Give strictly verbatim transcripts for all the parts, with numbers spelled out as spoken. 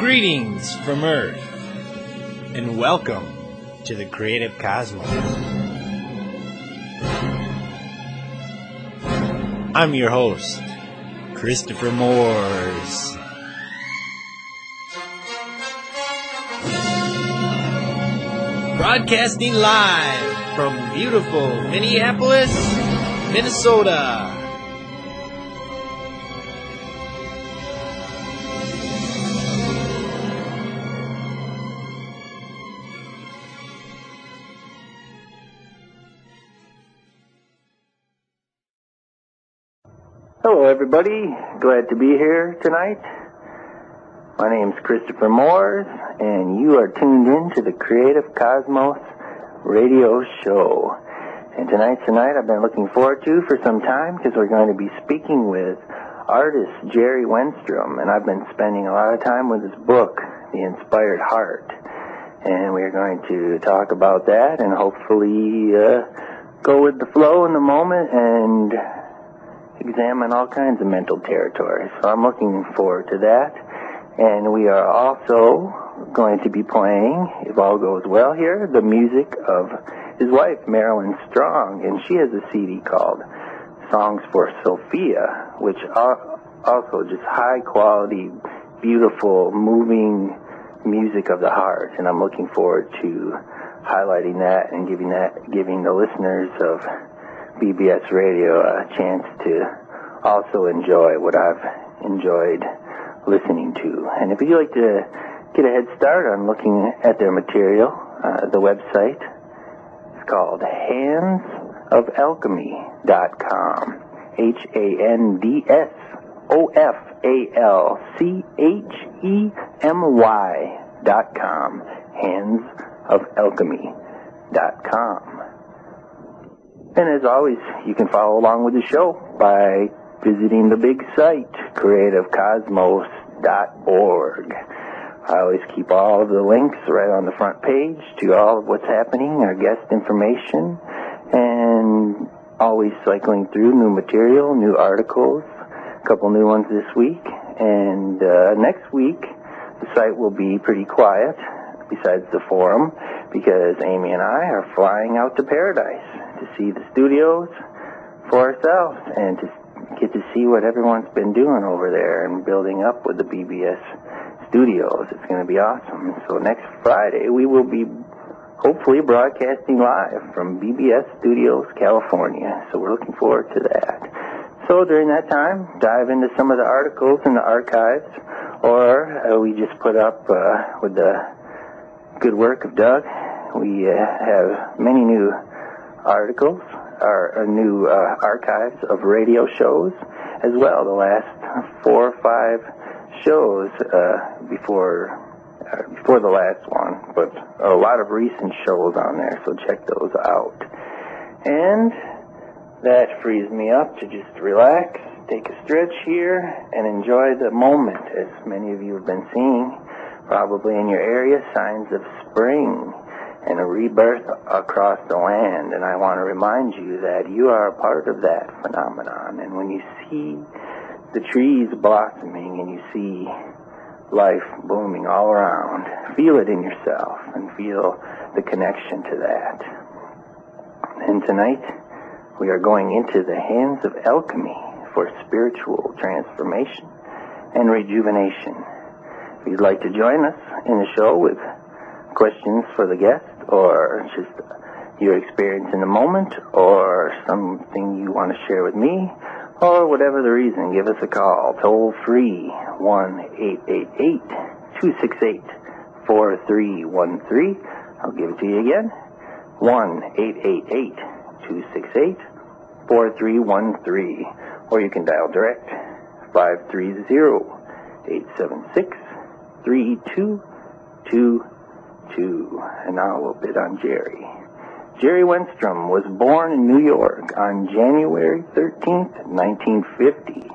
Greetings from Earth, and welcome to the Creative Cosmos. I'm your host, Christopher Moores. Broadcasting live from beautiful Minneapolis, Minnesota. Hello everybody, glad to be here tonight. My name's Christopher Moores, and you are tuned in to the Creative Cosmos radio show. And tonight's the night I've been looking forward to for some time because we're going to be speaking with artist Jerry Wenstrom, and I've been spending a lot of time with his book, The Inspired Heart. And we're going to talk about that and hopefully uh, go with the flow in the moment and examine all kinds of mental territories. So I'm looking forward to that. And we are also going to be playing, if all goes well here, the music of his wife, Marilyn Strong. And she has a C D called Songs for Sophia, which are also just high quality, beautiful, moving music of the heart. And I'm looking forward to highlighting that and giving that, giving the listeners of B B S Radio a chance to also enjoy what I've enjoyed listening to. And if you'd like to get a head start on looking at their material, uh, the website is called hands of alchemy dot com. H A N D S O F A L C H E M Y dot com. hands of alchemy dot com. And as always, you can follow along with the show by visiting the big site, creative cosmos dot org. I always keep all of the links right on the front page to all of what's happening, our guest information, and always cycling through new material, new articles, a couple new ones this week. And uh, next week, the site will be pretty quiet, besides the forum, because Amy and I are flying out to Paradise to see the studios for ourselves and to get to see what everyone's been doing over there and building up with the B B S studios. It's going to be awesome. So next Friday we will be hopefully broadcasting live from B B S Studios, California. So we're looking forward to that. So during that time, dive into some of the articles in the archives, or uh, we just put up uh, with the good work of Doug. We uh, have many new articles, our, our new uh, archives of radio shows as well. The last four or five shows uh, before uh, before the last one, but a lot of recent shows on there, so check those out. And that frees me up to just relax, take a stretch here, and enjoy the moment, as many of you have been seeing probably in your area, signs of spring and a rebirth across the land. And I want to remind you that you are a part of that phenomenon. And when you see the trees blossoming and you see life blooming all around, feel it in yourself and feel the connection to that. And tonight, we are going into the hands of alchemy for spiritual transformation and rejuvenation. If you'd like to join us in the show with questions for the guest, or just your experience in the moment, or something you want to share with me, or whatever the reason, give us a call. Toll free, one eight eight eight, two six eight, four three one three. I'll give it to you again. one eight eight eight, two six eight, four three one three. Or you can dial direct, five three zero, eight seven six, three two two two. And now a little bit on Jerry. Jerry Wenstrom was born in New York on January thirteenth, nineteen fifty.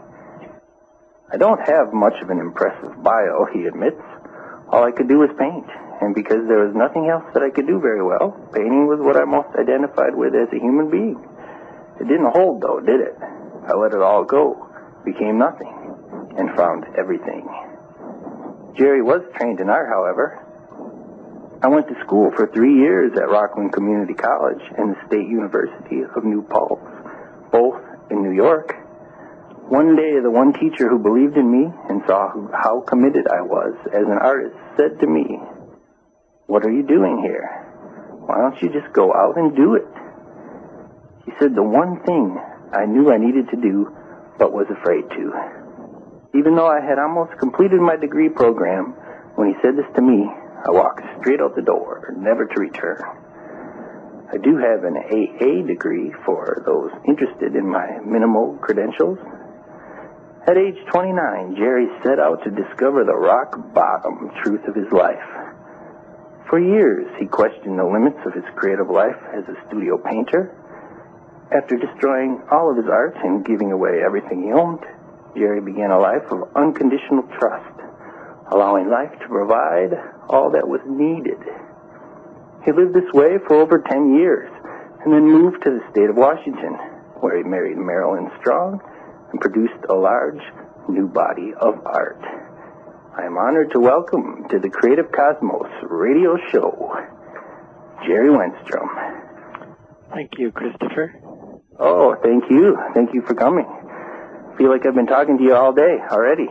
I don't have much of an impressive bio, he admits. All I could do was paint, and because there was nothing else that I could do very well, painting was what I most identified with as a human being. It didn't hold, though, did it? I let it all go, became nothing, and found everything. Jerry was trained in art, however. I went to school for three years at Rockland Community College and the State University of New Paltz, both in New York. One day, the one teacher who believed in me and saw who, how committed I was as an artist said to me, "What are you doing here? Why don't you just go out and do it?" He said the one thing I knew I needed to do, but was afraid to. Even though I had almost completed my degree program, when he said this to me, I walked straight out the door, never to return. I do have an A A degree for those interested in my minimal credentials. At age twenty-nine, Jerry set out to discover the rock-bottom truth of his life. For years, he questioned the limits of his creative life as a studio painter. After destroying all of his art and giving away everything he owned, Jerry began a life of unconditional trust, allowing life to provide all that was needed. He lived this way for over ten years, and then moved to the state of Washington, where he married Marilyn Strong and produced a large new body of art. I am honored to welcome to the Creative Cosmos radio show, Jerry Wenstrom. Thank you, Christopher. Oh, thank you. Thank you for coming. I feel like I've been talking to you all day already.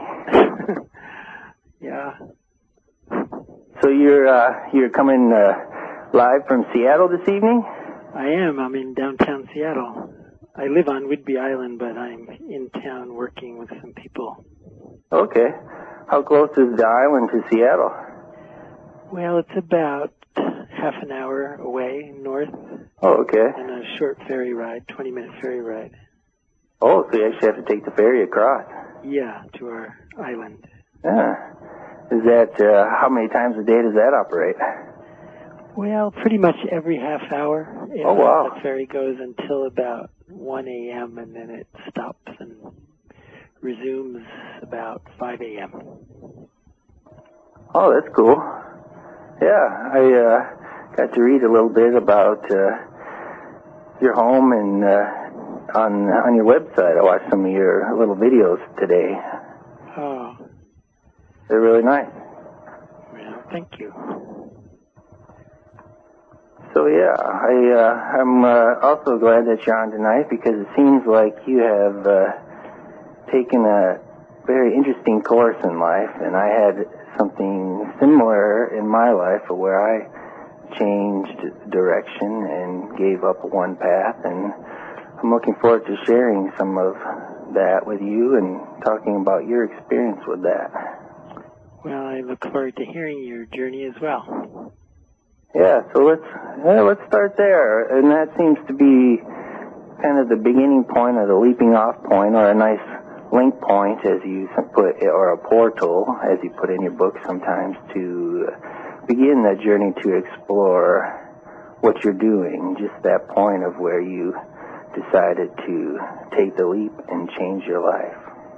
Yeah. So you're uh, you're coming uh, live from Seattle this evening? I am. I'm in downtown Seattle. I live on Whidbey Island, but I'm in town working with some people. Okay. How close is the island to Seattle? Well, it's about half an hour away north. Oh, okay. And a short ferry ride, twenty-minute ferry ride. Oh, so you actually have to take the ferry across? Yeah, to our island. Yeah. Is that, uh, how many times a day does that operate? Well, pretty much every half hour. If Oh, wow. The ferry goes until about one a.m. and then it stops and resumes about five a.m. Oh, that's cool. Yeah, I uh, got to read a little bit about uh, your home and uh, on on your website. I watched some of your little videos today. Oh. They're really nice. Well, thank you. So yeah, I uh, I'm uh, also glad that you're on tonight because it seems like you have uh, taken a very interesting course in life, and I had something similar in my life where I changed direction and gave up one path, and I'm looking forward to sharing some of that with you and talking about your experience with that. Well, I look forward to hearing your journey as well. Yeah, so let's yeah, let's start there, and that seems to be kind of the beginning point or the leaping off point, or a nice link point, as you put, or a portal, as you put in your book sometimes, to begin that journey to explore what you're doing. Just that point of where you decided to take the leap and change your life.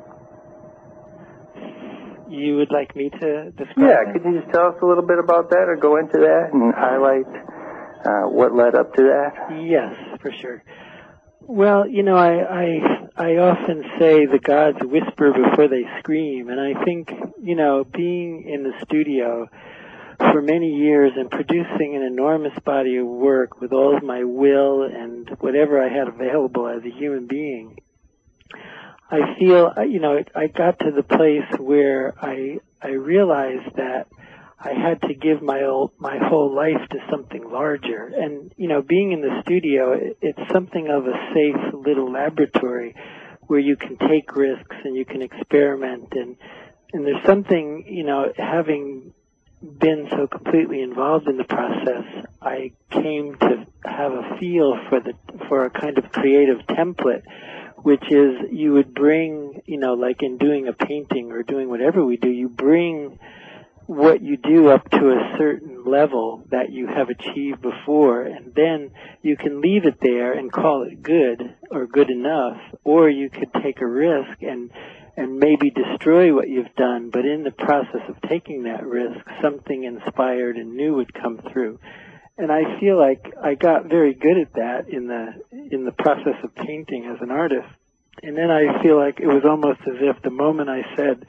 You would like me to describe Yeah, that? could you just tell us a little bit about that, or go into that and highlight uh, what led up to that? Yes, for sure. Well, you know, I, I I often say the gods whisper before they scream, and I think, you know, being in the studio for many years and producing an enormous body of work with all of my will and whatever I had available as a human being, I feel, you know, I got to the place where I I realized that I had to give my whole, my whole life to something larger. And, you know, being in the studio, it, it's something of a safe little laboratory where you can take risks and you can experiment. And, and there's something, you know, having been so completely involved in the process, I came to have a feel for the, for a kind of creative template, which is you would bring, you know, like in doing a painting or doing whatever we do, you bring what you do up to a certain level that you have achieved before, and then you can leave it there and call it good or good enough, or you could take a risk and and maybe destroy what you've done, but in the process of taking that risk, something inspired and new would come through. And I feel like I got very good at that in the in the process of painting as an artist. And then I feel like it was almost as if the moment I said,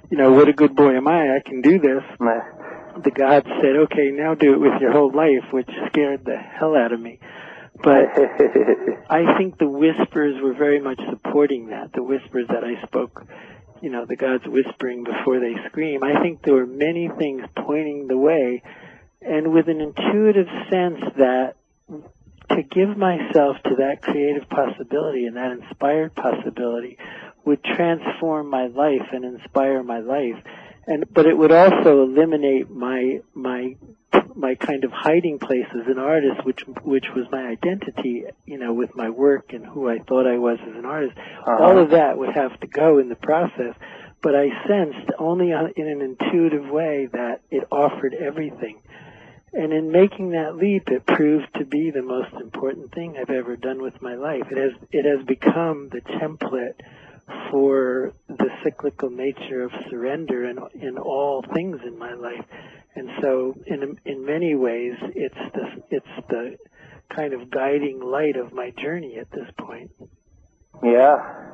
you know, what a good boy am I, I can do this. The gods said, okay, now do it with your whole life, which scared the hell out of me. But I think the whispers were very much supporting that, the whispers that I spoke, you know, the gods whispering before they scream. I think there were many things pointing the way, and with an intuitive sense that to give myself to that creative possibility and that inspired possibility would transform my life and inspire my life. And but it would also eliminate my my my kind of hiding place as an artist, which which was my identity, you know, with my work and who I thought I was as an artist. Uh-huh. All of that would have to go in the process. But I sensed only in an intuitive way that it offered everything. And in making that leap, it proved to be the most important thing I've ever done with my life. It has it has become the template for the cyclical nature of surrender in in all things in my life. And so in in many ways it's the it's the kind of guiding light of my journey at this point. Yeah.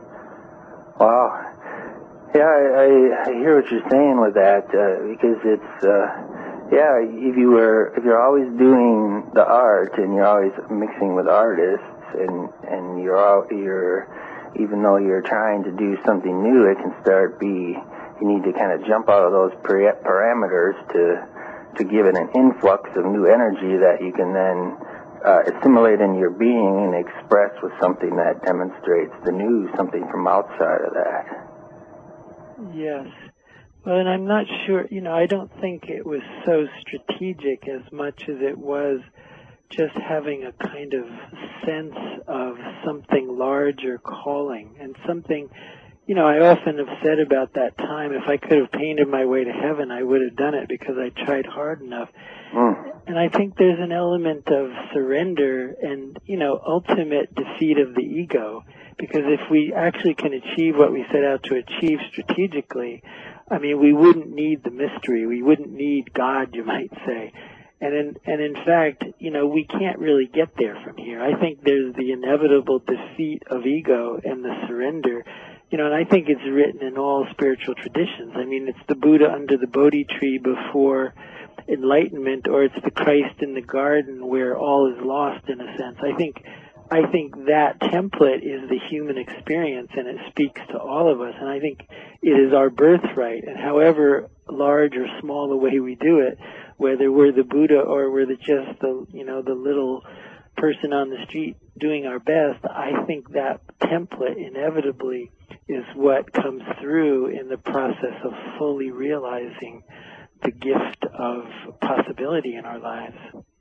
Wow. Yeah, I, I, I hear what you're saying with that, uh, because it's uh, yeah, if you were if you're always doing the art and you're always mixing with artists and and you're all, you're even though you're trying to do something new, it can start be, you need to kind of jump out of those parameters to to give it an influx of new energy that you can then uh, assimilate in your being and express with something that demonstrates the new, something from outside of that. Yes. Well, and I'm not sure, you know, I don't think it was so strategic as much as it was just having a kind of sense of something larger calling and something, you know, I often have said about that time, if I could have painted my way to heaven, I would have done it because I tried hard enough. Mm. And I think there's an element of surrender and, you know, ultimate defeat of the ego, because if we actually can achieve what we set out to achieve strategically, I mean, we wouldn't need the mystery. We wouldn't need God, you might say. And in, and in fact, you know, we can't really get there from here. I think there's the inevitable defeat of ego and the surrender. You know, and I think it's written in all spiritual traditions. I mean, it's the Buddha under the Bodhi tree before enlightenment, or it's the Christ in the garden where all is lost in a sense. I think, I think that template is the human experience, and it speaks to all of us. And I think it is our birthright. And however large or small the way we do it, whether we're the Buddha or we're the, just the, you know, the little person on the street doing our best, I think that template inevitably is what comes through in the process of fully realizing the gift of possibility in our lives.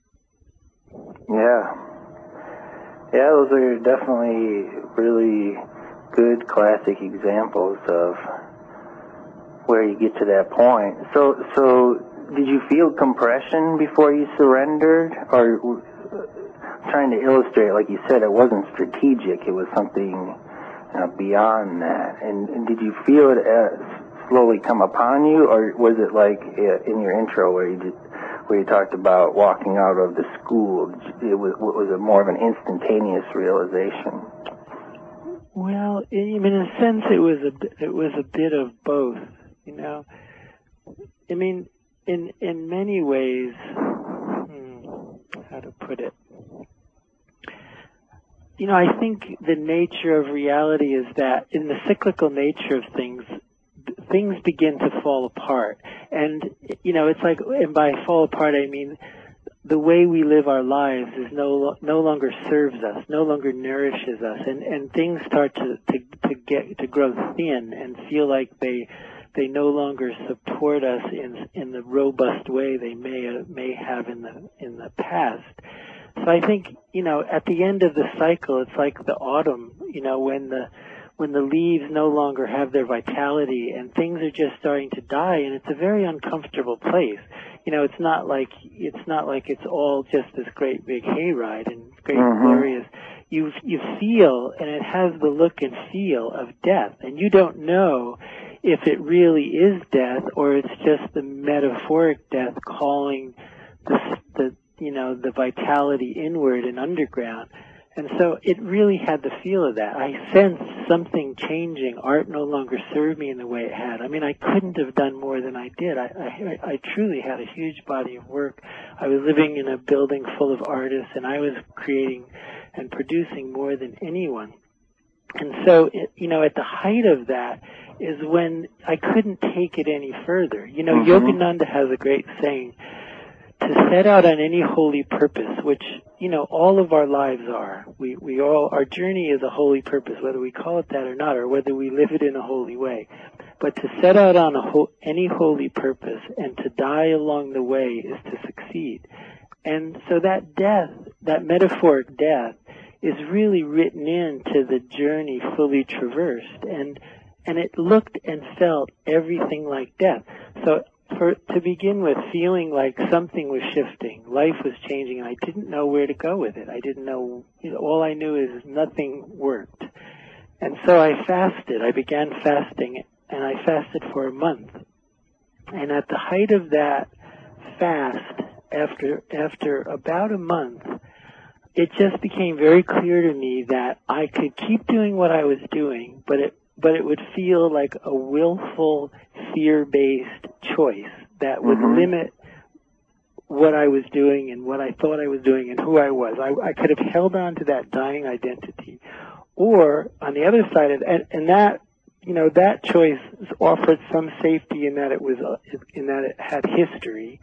Yeah. Yeah, those are definitely really good classic examples of where you get to that point. So, so did you feel compression before you surrendered? Or trying to illustrate, like you said, it wasn't strategic, it was something uh, beyond that. And, and did you feel it uh, slowly come upon you, or was it like uh, in your intro where you did, where you talked about walking out of the school? It was, was it more of an instantaneous realization? Well, in, in a sense, it was a it was a bit of both. You know, I mean, in in many ways, hmm, how to put it? You know, I think the nature of reality is that in the cyclical nature of things, things begin to fall apart. And, you know, it's like, and by fall apart, I mean the way we live our lives is no no longer serves us, no longer nourishes us, and, and things start to, to, to get, to grow thin and feel like they, they no longer support us in, in the robust way they may, may have in the, in the past. So I think, you know, at the end of the cycle, it's like the autumn, you know, when the when the leaves no longer have their vitality and things are just starting to die, and it's a very uncomfortable place. You know, it's not like it's not like it's all just this great big hayride and great mm-hmm. glorious. You you feel, and it has the look and feel of death, and you don't know if it really is death or it's just the metaphoric death calling the the you know, the vitality inward and underground. And so it really had the feel of that. I sensed something changing. Art no longer served me in the way it had. I mean, I couldn't have done more than I did. I, I, I truly had a huge body of work. I was living in a building full of artists, and I was creating and producing more than anyone. And so, it, you know, at the height of that is when I couldn't take it any further. You know, mm-hmm. Yogananda has a great saying, to set out on any holy purpose, which, you know, all of our lives are. We, we all, our journey is a holy purpose, whether we call it that or not, or whether we live it in a holy way. But to set out on a ho- any holy purpose and to die along the way is to succeed. And so that death, that metaphoric death, is really written into the journey fully traversed. And, and it looked and felt everything like death. So, For, to begin with, feeling like something was shifting, life was changing, and I didn't know where to go with it. I didn't know, you know, all I knew is nothing worked. And so I fasted. I began fasting, and I fasted for a month. And at the height of that fast, after, after about a month, it just became very clear to me that I could keep doing what I was doing, but it but it would feel like a willful, fear-based choice that would mm-hmm. limit what I was doing and what I thought I was doing and who I was. I, I could have held on to that dying identity. Or, on the other side, of, and, and that, you know, that choice offered some safety in that it was, uh, in that it had history,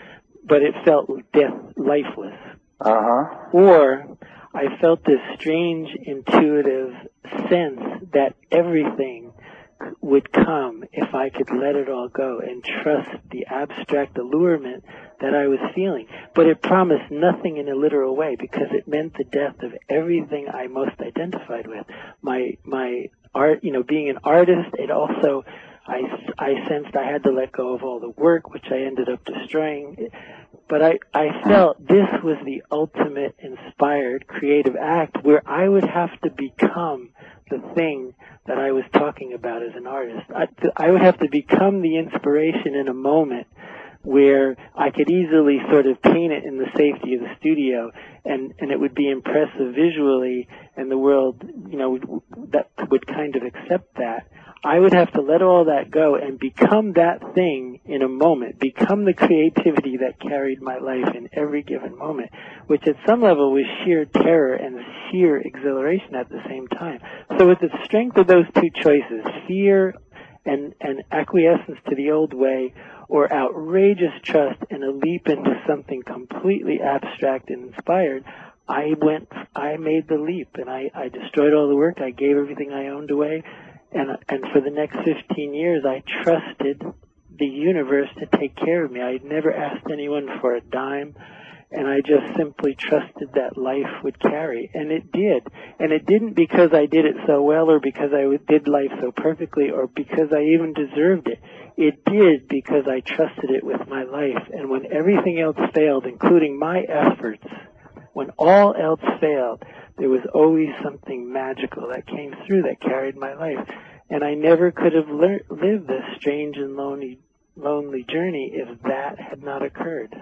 but it felt death, lifeless. Uh-huh. Or, I felt this strange intuitive sense that everything would come if I could let it all go and trust the abstract allurement that I was feeling. But it promised nothing in a literal way because it meant the death of everything I most identified with. My, my art, you know, being an artist, it also, I, I sensed I had to let go of all the work, which I ended up destroying. But I, I felt this was the ultimate inspired creative act where I would have to become the thing that I was talking about as an artist. I, I would have to become the inspiration in a moment where I could easily sort of paint it in the safety of the studio and, and it would be impressive visually and the world, you know, that would kind of accept that. I would have to let all that go and become that thing in a moment, become the creativity that carried my life in every given moment, which at some level was sheer terror and sheer exhilaration at the same time. So with the strength of those two choices, fear and, and acquiescence to the old way, or outrageous trust and a leap into something completely abstract and inspired, I went, I made the leap and I, I destroyed all the work, I gave everything I owned away. And, and for the next fifteen years, I trusted the universe to take care of me. I had never asked anyone for a dime, and I just simply trusted that life would carry. And it did. And it didn't because I did it so well or because I did life so perfectly or because I even deserved it. It did because I trusted it with my life. And when everything else failed, including my efforts, when all else failed, there was always something magical that came through that carried my life. And I never could have le- lived this strange and lonely, lonely journey if that had not occurred.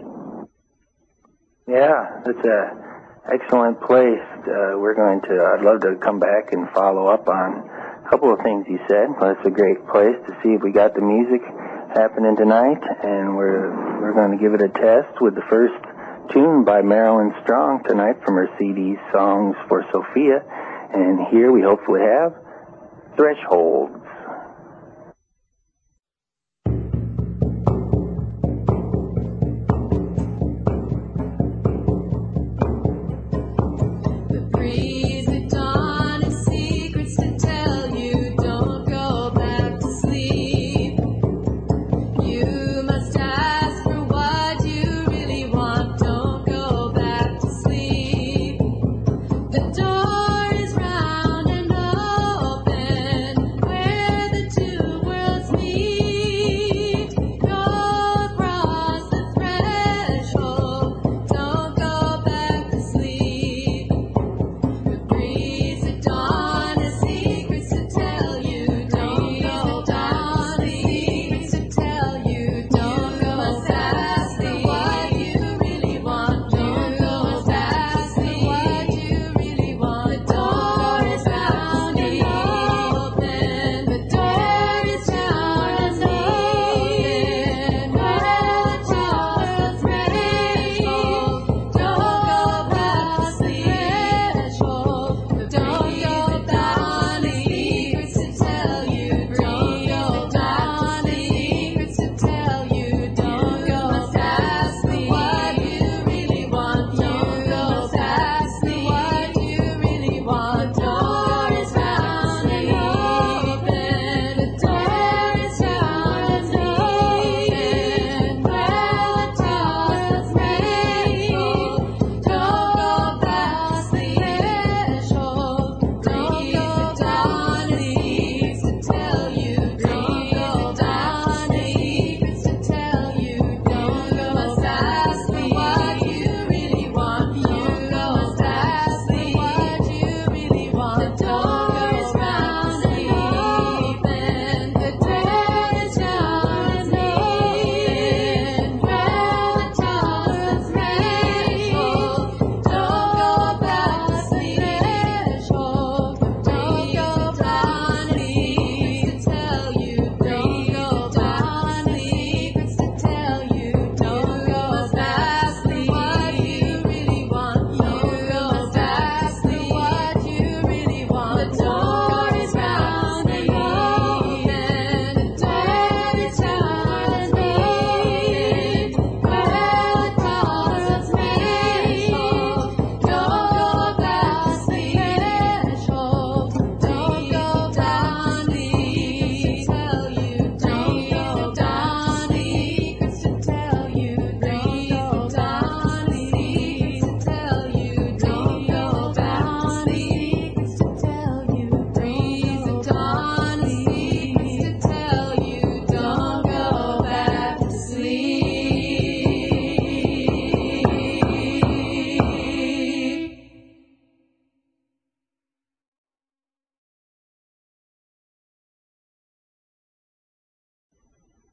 Yeah, that's a excellent place. Uh, we're going to, I'd love to come back and follow up on a couple of things you said. Well, it's a great place to see if we got the music happening tonight. And we're, we're going to give it a test with the first tune by Marilyn Strong tonight from her C D Songs for Sophia. And here we hopefully have Thresholds. The door is round and open. Where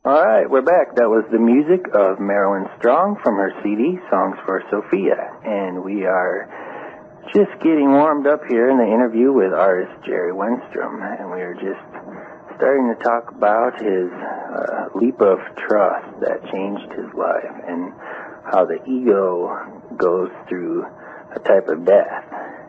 All right, we're back. That was the music of Marilyn Strong from her C D, Songs for Sophia. And we are just getting warmed up here in the interview with artist Jerry Wenstrom. And we are just starting to talk about his uh, leap of trust that changed his life and how the ego goes through a type of death.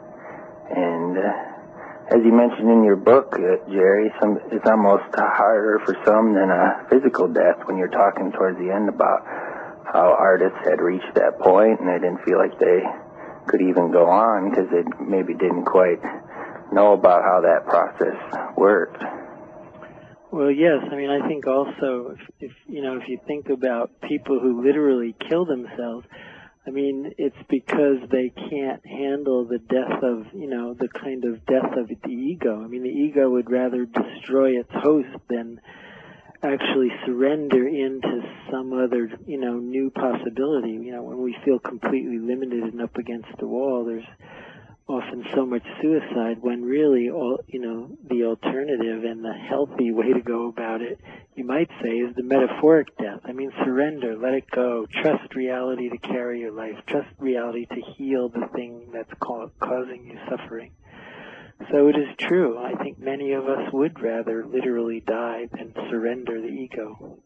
And uh, as you mentioned in your book, uh, Jerry, some, it's almost harder for some than a physical death when you're talking towards the end about how artists had reached that point and they didn't feel like they could even go on because they maybe didn't quite know about how that process worked. Well, yes. I mean, I think also, if, if you know, if you think about people who literally kill themselves, I mean, it's because they can't handle the death of, you know, the kind of death of the ego. I mean, the ego would rather destroy its host than actually surrender into some other, you know, new possibility. You know, when we feel completely limited and up against the wall, there's often so much suicide when really, all, you know, the alternative and the healthy way to go about it, you might say, is the metaphoric death. I mean, surrender, let it go, trust reality to carry your life, trust reality to heal the thing that's ca- causing you suffering. So it is true. I think many of us would rather literally die than surrender the ego.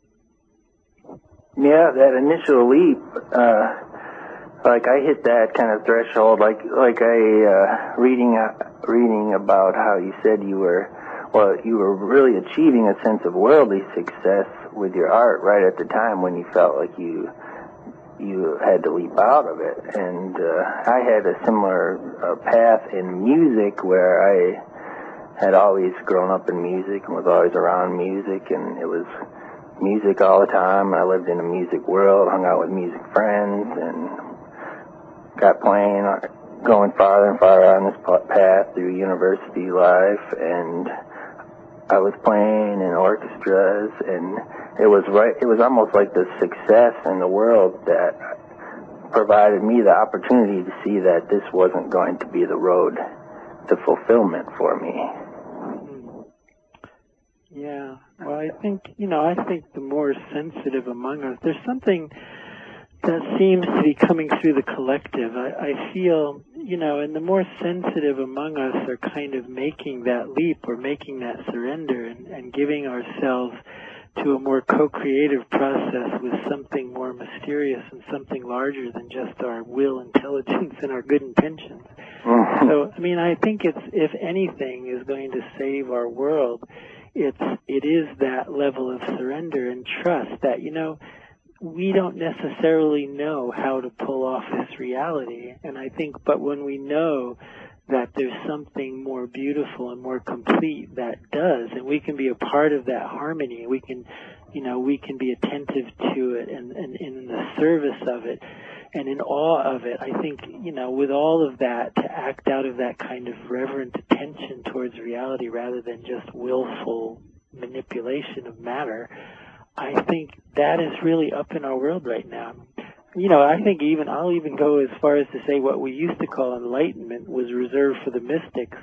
Yeah, that initial leap, uh, like I hit that kind of threshold, like like I uh, reading uh, reading about how you said you were, well, you were really achieving a sense of worldly success with your art right at the time when you felt like you you had to leap out of it. And uh, I had a similar uh, path in music where I had always grown up in music and was always around music, and it was music all the time. I lived in a music world, hung out with music friends, and got playing, going farther and farther on this path through university life, and I was playing in orchestras, and it was right, it was almost like the success in the world that provided me the opportunity to see that this wasn't going to be the road to fulfillment for me. Yeah, well, I think, you know, I think the more sensitive among us, there's something that seems to be coming through the collective. I, I feel, you know, and the more sensitive among us are kind of making that leap or making that surrender and, and giving ourselves to a more co-creative process with something more mysterious and something larger than just our will, intelligence, and our good intentions. Mm-hmm. So, I mean, I think it's, if anything is going to save our world, it's, it is that level of surrender and trust that, you know, we don't necessarily know how to pull off this reality. And I think, but when we know that there's something more beautiful and more complete that does, and we can be a part of that harmony, we can, you know, we can be attentive to it and, and, and in the service of it and in awe of it. I think, you know, with all of that, to act out of that kind of reverent attention towards reality rather than just willful manipulation of matter, I think that is really up in our world right now. You know, I think even, I'll even go as far as to say what we used to call enlightenment was reserved for the mystics.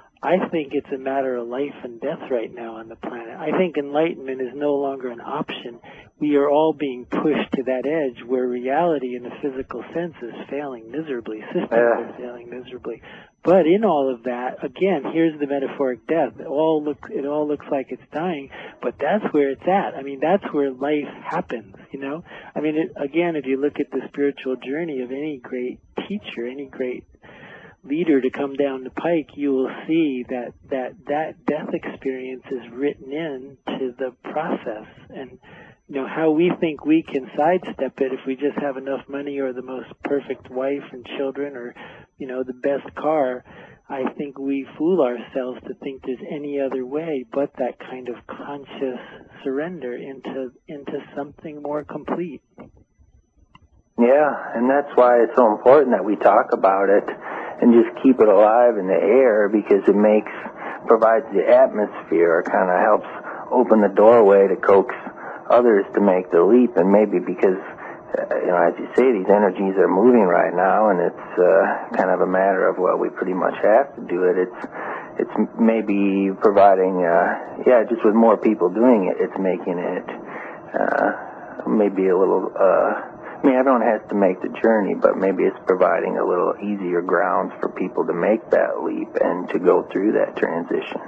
I think it's a matter of life and death right now on the planet. I think enlightenment is no longer an option. We are all being pushed to that edge where reality in the physical sense is failing miserably. Systems yeah. are failing miserably. But in all of that, again, here's the metaphoric death. It all look, it all looks like it's dying, but that's where it's at. I mean, that's where life happens, you know? I mean, it, again, if you look at the spiritual journey of any great teacher, any great leader to come down the pike, you will see that that, that death experience is written into the process. And, you know, how we think we can sidestep it if we just have enough money or the most perfect wife and children or, you know, the best car, I think we fool ourselves to think there's any other way but that kind of conscious surrender into into something more complete. Yeah, and that's why it's so important that we talk about it and just keep it alive in the air, because it makes, provides the atmosphere, it kind of helps open the doorway to coax others to make the leap. And maybe because, uh, you know, as you say, these energies are moving right now, and it's uh, kind of a matter of, well, we pretty much have to do it. It's it's maybe providing, uh, yeah, just with more people doing it, it's making it uh, maybe a little, uh, I mean, everyone has to make the journey, but maybe it's providing a little easier grounds for people to make that leap and to go through that transition.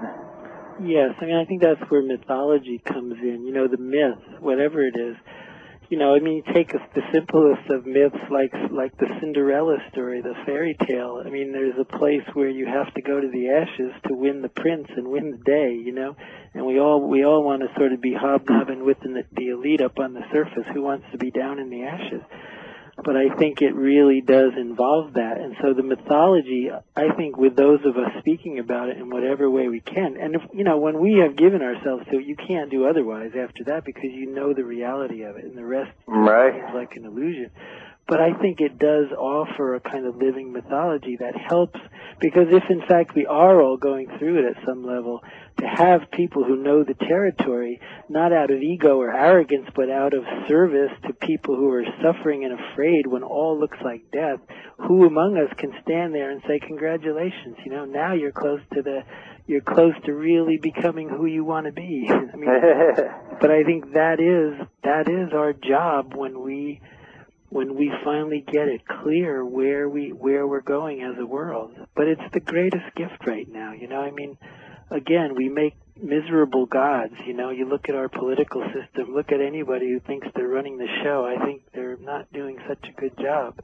Yes, I mean, I think that's where mythology comes in, you know, the myth, whatever it is. You know, I mean, you take the simplest of myths like like the Cinderella story, the fairy tale. I mean, there's a place where you have to go to the ashes to win the prince and win the day, you know. And we all we all want to sort of be hobnobbing with the, the elite up on the surface. Who wants to be down in the ashes? But I think it really does involve that. And so the mythology, I think with those of us speaking about it in whatever way we can, and if, you know, when we have given ourselves to it, you can't do otherwise after that because you know the reality of it, and the rest right. seems like an illusion. But I think it does offer a kind of living mythology that helps, because if in fact we are all going through it at some level, to have people who know the territory, not out of ego or arrogance, but out of service to people who are suffering and afraid when all looks like death, who among us can stand there and say, congratulations, you know, now you're close to the, you're close to really becoming who you want to be. I mean, but I think that is, that is our job when we, when we finally get it clear where we, where we're going as a world. But it's the greatest gift right now, you know, I mean, again, we make miserable gods, you know, you look at our political system, look at anybody who thinks they're running the show, I think they're not doing such a good job.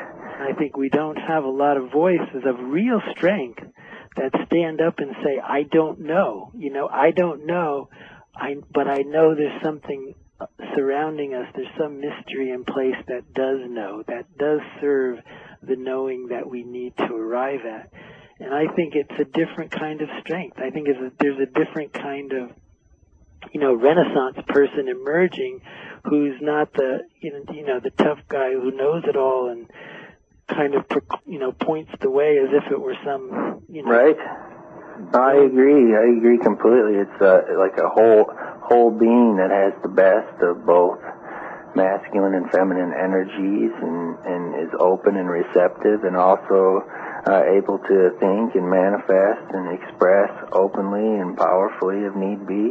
I think we don't have a lot of voices of real strength that stand up and say, I don't know, you know, I don't know, I, but I know there's something surrounding us, there's some mystery in place that does know, that does serve the knowing that we need to arrive at. And I think it's a different kind of strength. I think it's a, there's a different kind of, you know, Renaissance person emerging who's not the, you know, you know, the tough guy who knows it all and kind of, you know, points the way as if it were some, you know. Right. I agree. I agree completely. It's uh, like a whole whole being that has the best of both masculine and feminine energies, and, and is open and receptive, and also uh, able to think and manifest and express openly and powerfully if need be.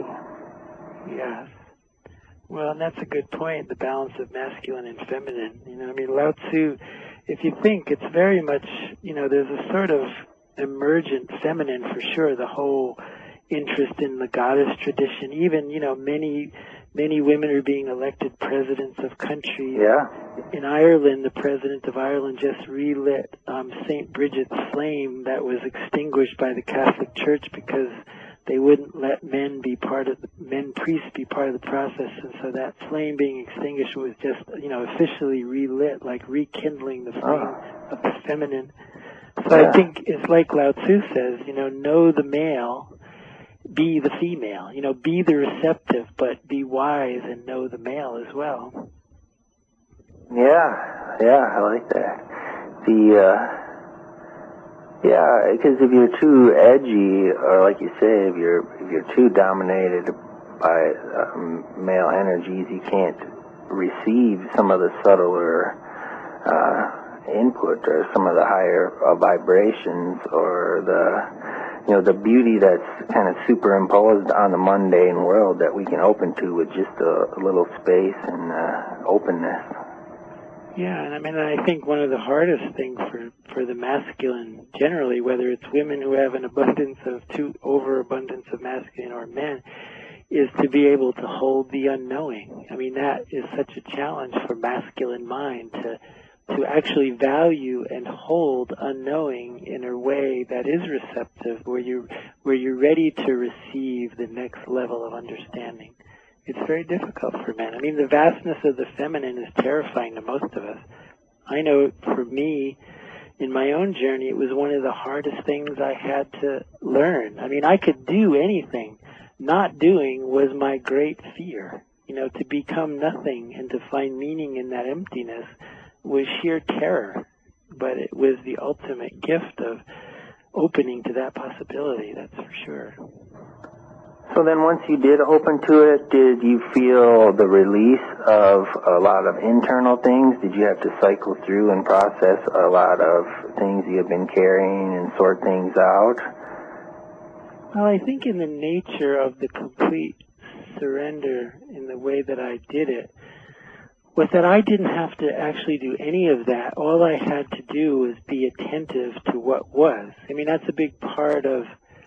Yes. Well, and that's a good point, the balance of masculine and feminine. You know, I mean, Lao Tzu, if you think, it's very much, you know, there's a sort of emergent feminine for sure, the whole interest in the goddess tradition. Even, you know, many many women are being elected presidents of countries. Yeah. In Ireland, the president of Ireland just relit um, Saint Bridget's flame that was extinguished by the Catholic Church because they wouldn't let men be part of the, men priests be part of the process, and so that flame being extinguished was just, you know, officially relit, like rekindling the flame oh. of the feminine. So yeah. I think it's like Lao Tzu says, you know, know the male, be the female. You know, be the receptive, but be wise and know the male as well. Yeah, yeah, I like that. The, uh, yeah, because if you're too edgy, or like you say, if you're if you're too dominated by um, male energies, you can't receive some of the subtler uh, input or some of the higher uh, vibrations, or the, you know, the beauty that's kind of superimposed on the mundane world that we can open to with just a, a little space and uh, openness. Yeah, and I mean, I think one of the hardest things for, for the masculine generally, whether it's women who have an abundance of too overabundance of masculine or men, is to be able to hold the unknowing. I mean, that is such a challenge for masculine mind to to actually value and hold unknowing in a way that is receptive, where you where you're ready to receive the next level of understanding. It's very difficult for men. I mean, the vastness of the feminine is terrifying to most of us. I know for me, in my own journey, it was one of the hardest things I had to learn. I mean, I could do anything. Not doing was my great fear. You know, to become nothing and to find meaning in that emptiness was sheer terror. But it was the ultimate gift of opening to that possibility, that's for sure. So then once you did open to it, did you feel the release of a lot of internal things? Did you have to cycle through and process a lot of things you have been carrying and sort things out? Well, I think in the nature of the complete surrender in the way that I did it was that I didn't have to actually do any of that. All I had to do was be attentive to what was. I mean, that's a big part of,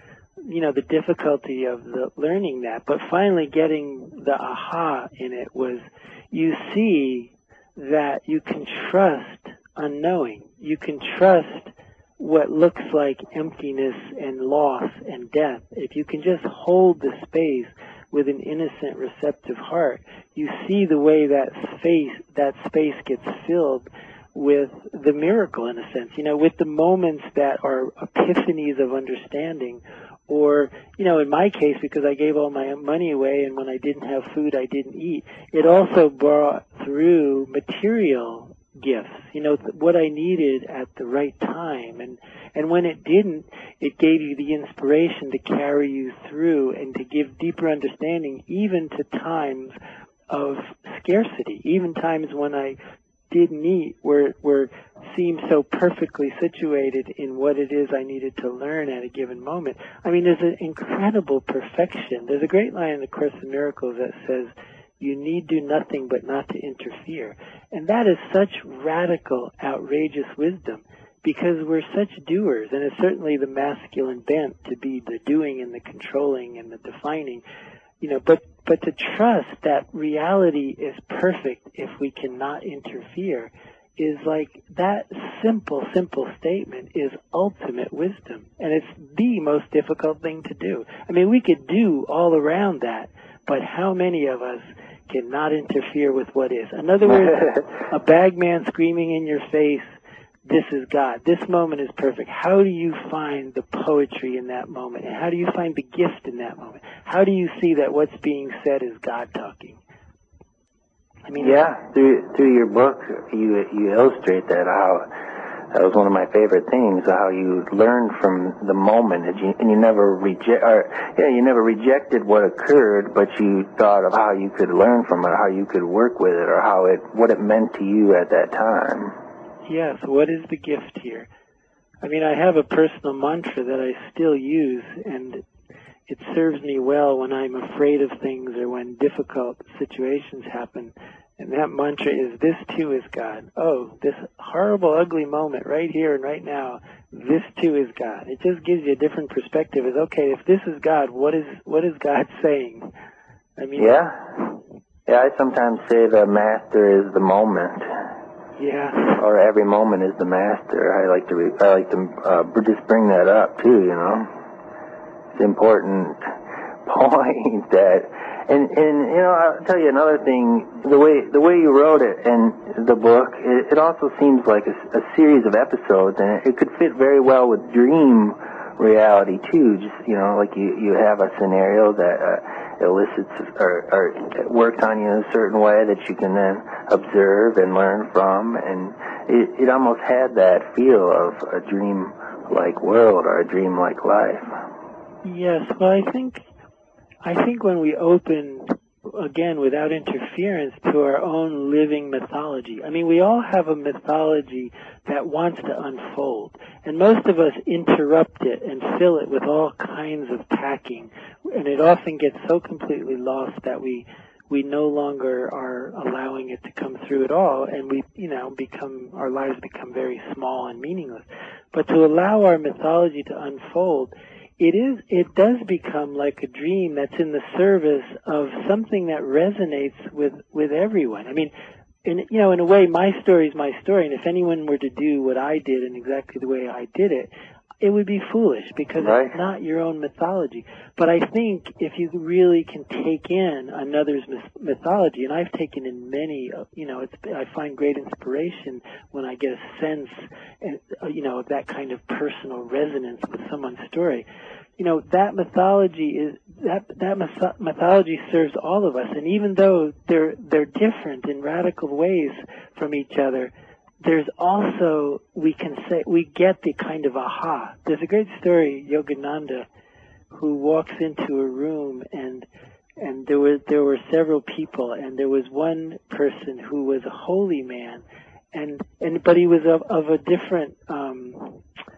you know, the difficulty of the learning that. But finally getting the aha in it was you see that you can trust unknowing. You can trust what looks like emptiness and loss and death. If you can just hold the space with an innocent, receptive heart, you see the way that space, that space gets filled with the miracle, in a sense, you know, with the moments that are epiphanies of understanding. Or, you know, in my case, because I gave all my money away and when I didn't have food, I didn't eat, it also brought through material gifts, you know, what I needed at the right time. And, and when it didn't, it gave you the inspiration to carry you through and to give deeper understanding even to times of scarcity, even times when I didn't eat were, were, seemed so perfectly situated in what it is I needed to learn at a given moment. I mean, there's an incredible perfection. There's a great line in the Course in Miracles that says, you need do nothing but not to interfere. And that is such radical, outrageous wisdom because we're such doers, and it's certainly the masculine bent to be the doing and the controlling and the defining, you know, but, but to trust that reality is perfect if we cannot interfere is like that simple, simple statement is ultimate wisdom. And it's the most difficult thing to do. I mean, we could do all around that, but how many of us cannot interfere with what is? In other words, a bagman screaming in your face, this is God. This moment is perfect. How do you find the poetry in that moment? And how do you find the gift in that moment? How do you see that what's being said is God talking? I mean, yeah, through through your book, you you illustrate that how that was one of my favorite things, how you learned from the moment, and you, and you never reject, or yeah, you never rejected what occurred, but you thought of how you could learn from it, how you could work with it, or how it what it meant to you at that time. Yes, what is the gift here? I mean, I have a personal mantra that I still use, and it serves me well when I'm afraid of things or when difficult situations happen. And that mantra is, this too is God. Oh, this horrible, ugly moment right here and right now, this too is God. It just gives you a different perspective. Is okay, if this is God, what is what is God saying? I mean, yeah, yeah. I sometimes say the master is the moment. Yeah. Or every moment is the master. I like to re- I like to uh, just bring that up too. You know, it's an important point that. And, and, you know, I'll tell you another thing, the way, the way you wrote it in the book, it, it also seems like a, a series of episodes, and it, it could fit very well with dream reality, too. Just, you know, like you, you have a scenario that uh, elicits or, or works on you in a certain way that you can then observe and learn from, and it, it almost had that feel of a dream-like world or a dream-like life. Yes, well, I think... I think when we open, again, without interference, to our own living mythology, I mean, we all have a mythology that wants to unfold, and most of us interrupt it and fill it with all kinds of packing, and it often gets so completely lost that we we no longer are allowing it to come through at all, and we, you know, become, our lives become very small and meaningless. But to allow our mythology to unfold, It is, it does become like a dream that's in the service of something that resonates with, with everyone. I mean, in, you know, in a way, my story is my story, and if anyone were to do what I did in exactly the way I did it, it would be foolish because right. It's not your own mythology. But I think if you really can take in another's mythology, and I've taken in many, you know, it's, I find great inspiration when I get a sense, you know, of that kind of personal resonance with someone's story. You know, that mythology is that that mythology serves all of us, and even though they're they're different in radical ways from each other, there's also, we can say, we get the kind of aha. There's a great story, Yogananda, who walks into a room and and there were there were several people, and there was one person who was a holy man, and and but he was of, of a different um,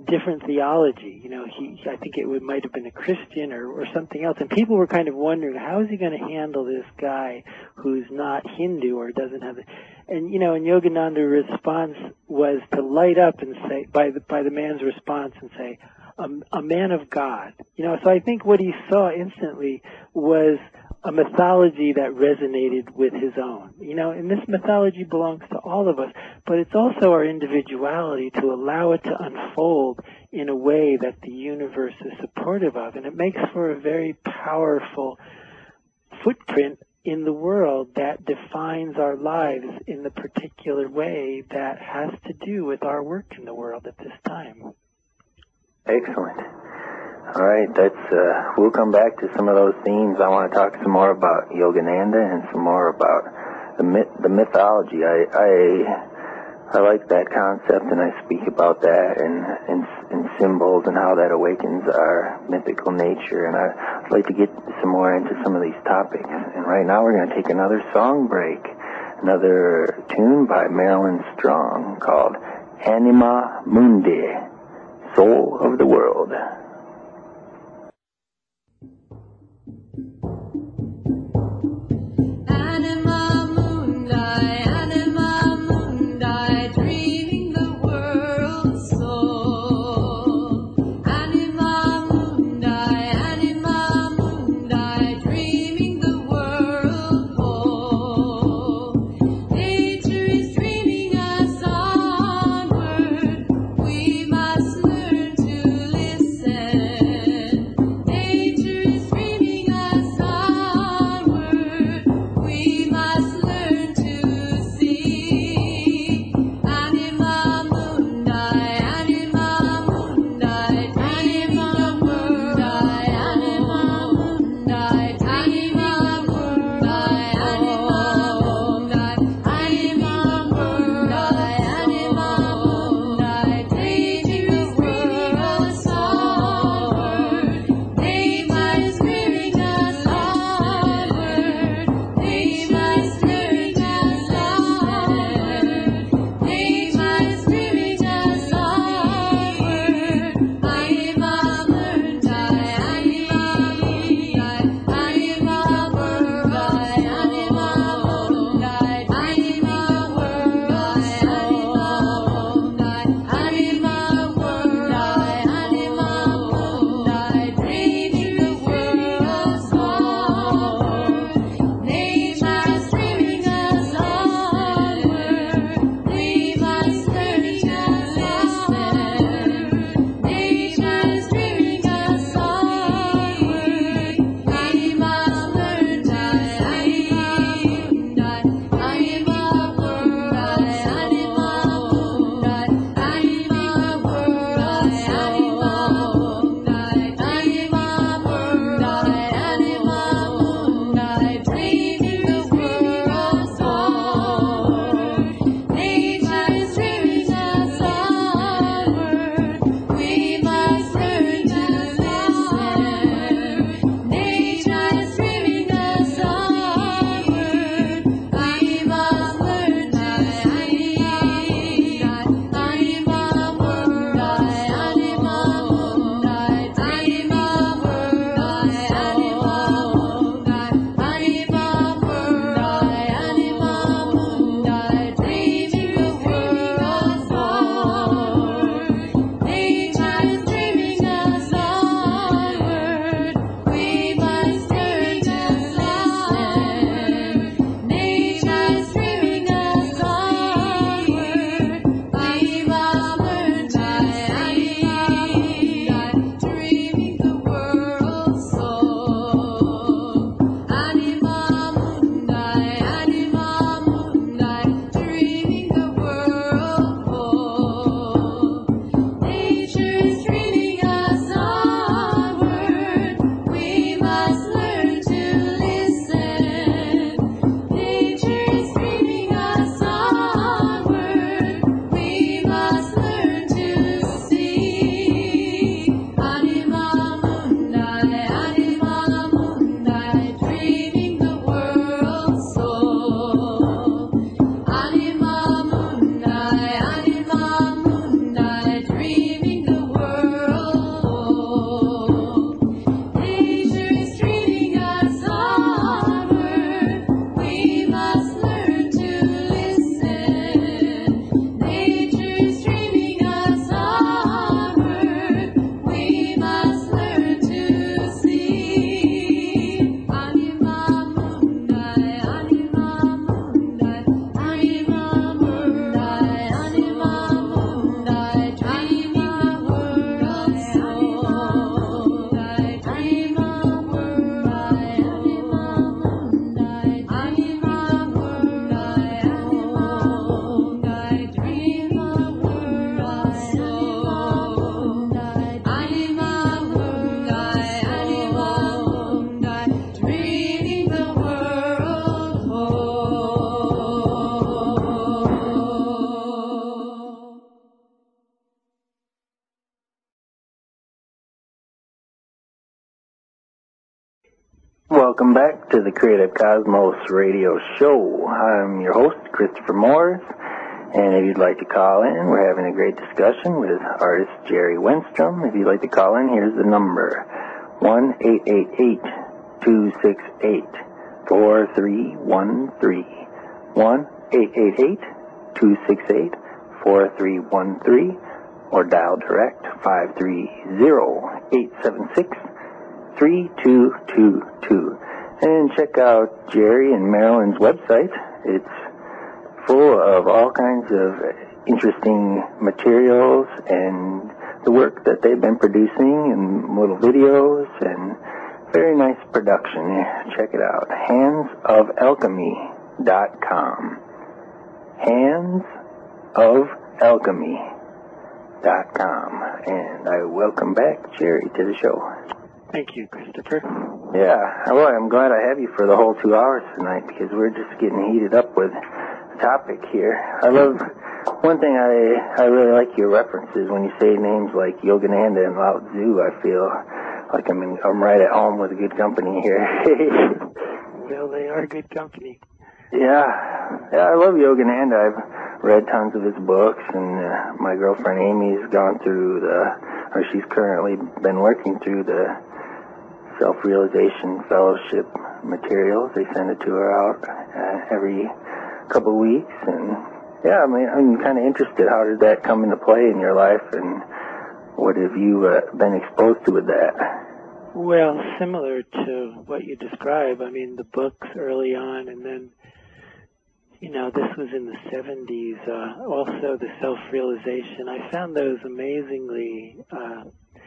different theology. You know, he, I think it would, might have been a Christian or, or something else. And people were kind of wondering, how is he going to handle this guy who's not Hindu or doesn't have the, and, you know, and Yogananda's response was to light up and say, by the, by the man's response and say, a, a man of God. You know, so I think what he saw instantly was a mythology that resonated with his own. You know, and this mythology belongs to all of us, but it's also our individuality to allow it to unfold in a way that the universe is supportive of. And it makes for a very powerful footprint in the world that defines our lives in the particular way that has to do with our work in the world at this time. Excellent. All right, that's uh, we'll come back to some of those themes. I want to talk some more about Yogananda and some more about the myth, the mythology. I, I I like that concept, and I speak about that and and, and symbols and how that awakens our mythical nature. And I, I'd like to get some more into some of these topics. And right now, we're going to take another song break, another tune by Marilyn Strong called "Anima Mundi," Soul of the World. Listen. Welcome back to the Creative Cosmos Radio Show. I'm your host, Christopher Morris, and if you'd like to call in, we're having a great discussion with artist Jerry Wenstrom. If you'd like to call in, here's the number, one eight eight eight, two six eight, four three one three, one eight eight eight, two six eight, four three one three, or dial direct five three zero, eight seven six, three two two two. And check out Jerry and Marilyn's website. It's full of all kinds of interesting materials and the work that they've been producing and little videos and very nice production. Check it out. hands of alchemy dot com. hands of alchemy dot com. And I welcome back Jerry to the show. Thank you, Christopher. Yeah, well, I'm glad I have you for the whole two hours tonight because we're just getting heated up with the topic here. I love, one thing I I really like your references when you say names like Yogananda and Lao Tzu. I feel like I'm in, I'm right at home with a good company here. Well, they are good company. Yeah, yeah, I love Yogananda. I've read tons of his books, and uh, my girlfriend Amy's gone through the, or she's currently been working through the Self-Realization Fellowship materials. They send it to her out uh, every couple of weeks, and yeah, I mean, I'm kind of interested. How did that come into play in your life, and what have you uh, been exposed to with that? Well, similar to what you describe. I mean, the books early on, and then, you know, this was in the seventies. Uh, also, the self-realization. I found those amazingly, uh,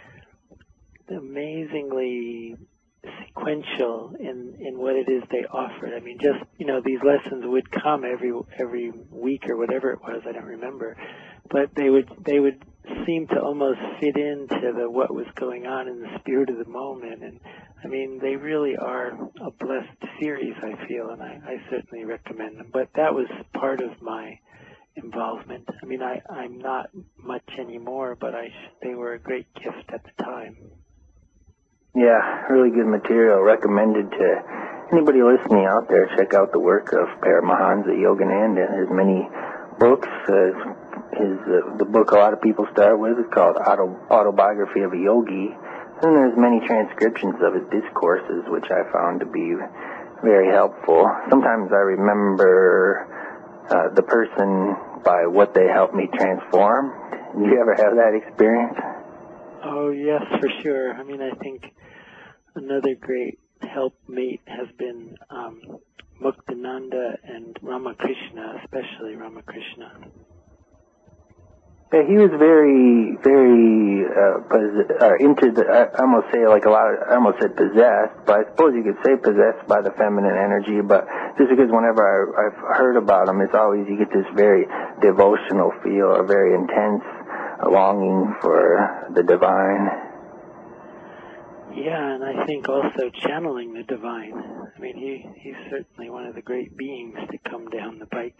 amazingly sequential in, in what it is they offered. I mean, just, you know, these lessons would come every every week or whatever it was. I don't remember, but they would they would seem to almost fit into the what was going on in the spirit of the moment. And I mean, they really are a blessed series, I feel, and I, I certainly recommend them. But that was part of my involvement. I mean, I, I'm not much anymore, but I they were a great gift at the time. Yeah, really good material. Recommended to anybody listening out there. Check out the work of Paramahansa Yogananda. There's many books. Uh, his uh, the book a lot of people start with is called Auto, Autobiography of a Yogi. And there's many transcriptions of his discourses, which I found to be very helpful. Sometimes I remember uh, the person by what they helped me transform. Did you ever have that experience? Oh, yes, for sure. I mean, I think another great helpmate has been um, Muktananda and Ramakrishna, especially Ramakrishna. Yeah, he was very, very uh, pos- uh, into the, I almost say like a lot of, I almost said possessed, but I suppose you could say possessed by the feminine energy, but just because whenever I, I've heard about him, it's always, you get this very devotional feel, a very intense longing for the divine. Yeah, and I think also channeling the divine. I mean, he, he's certainly one of the great beings to come down the pike.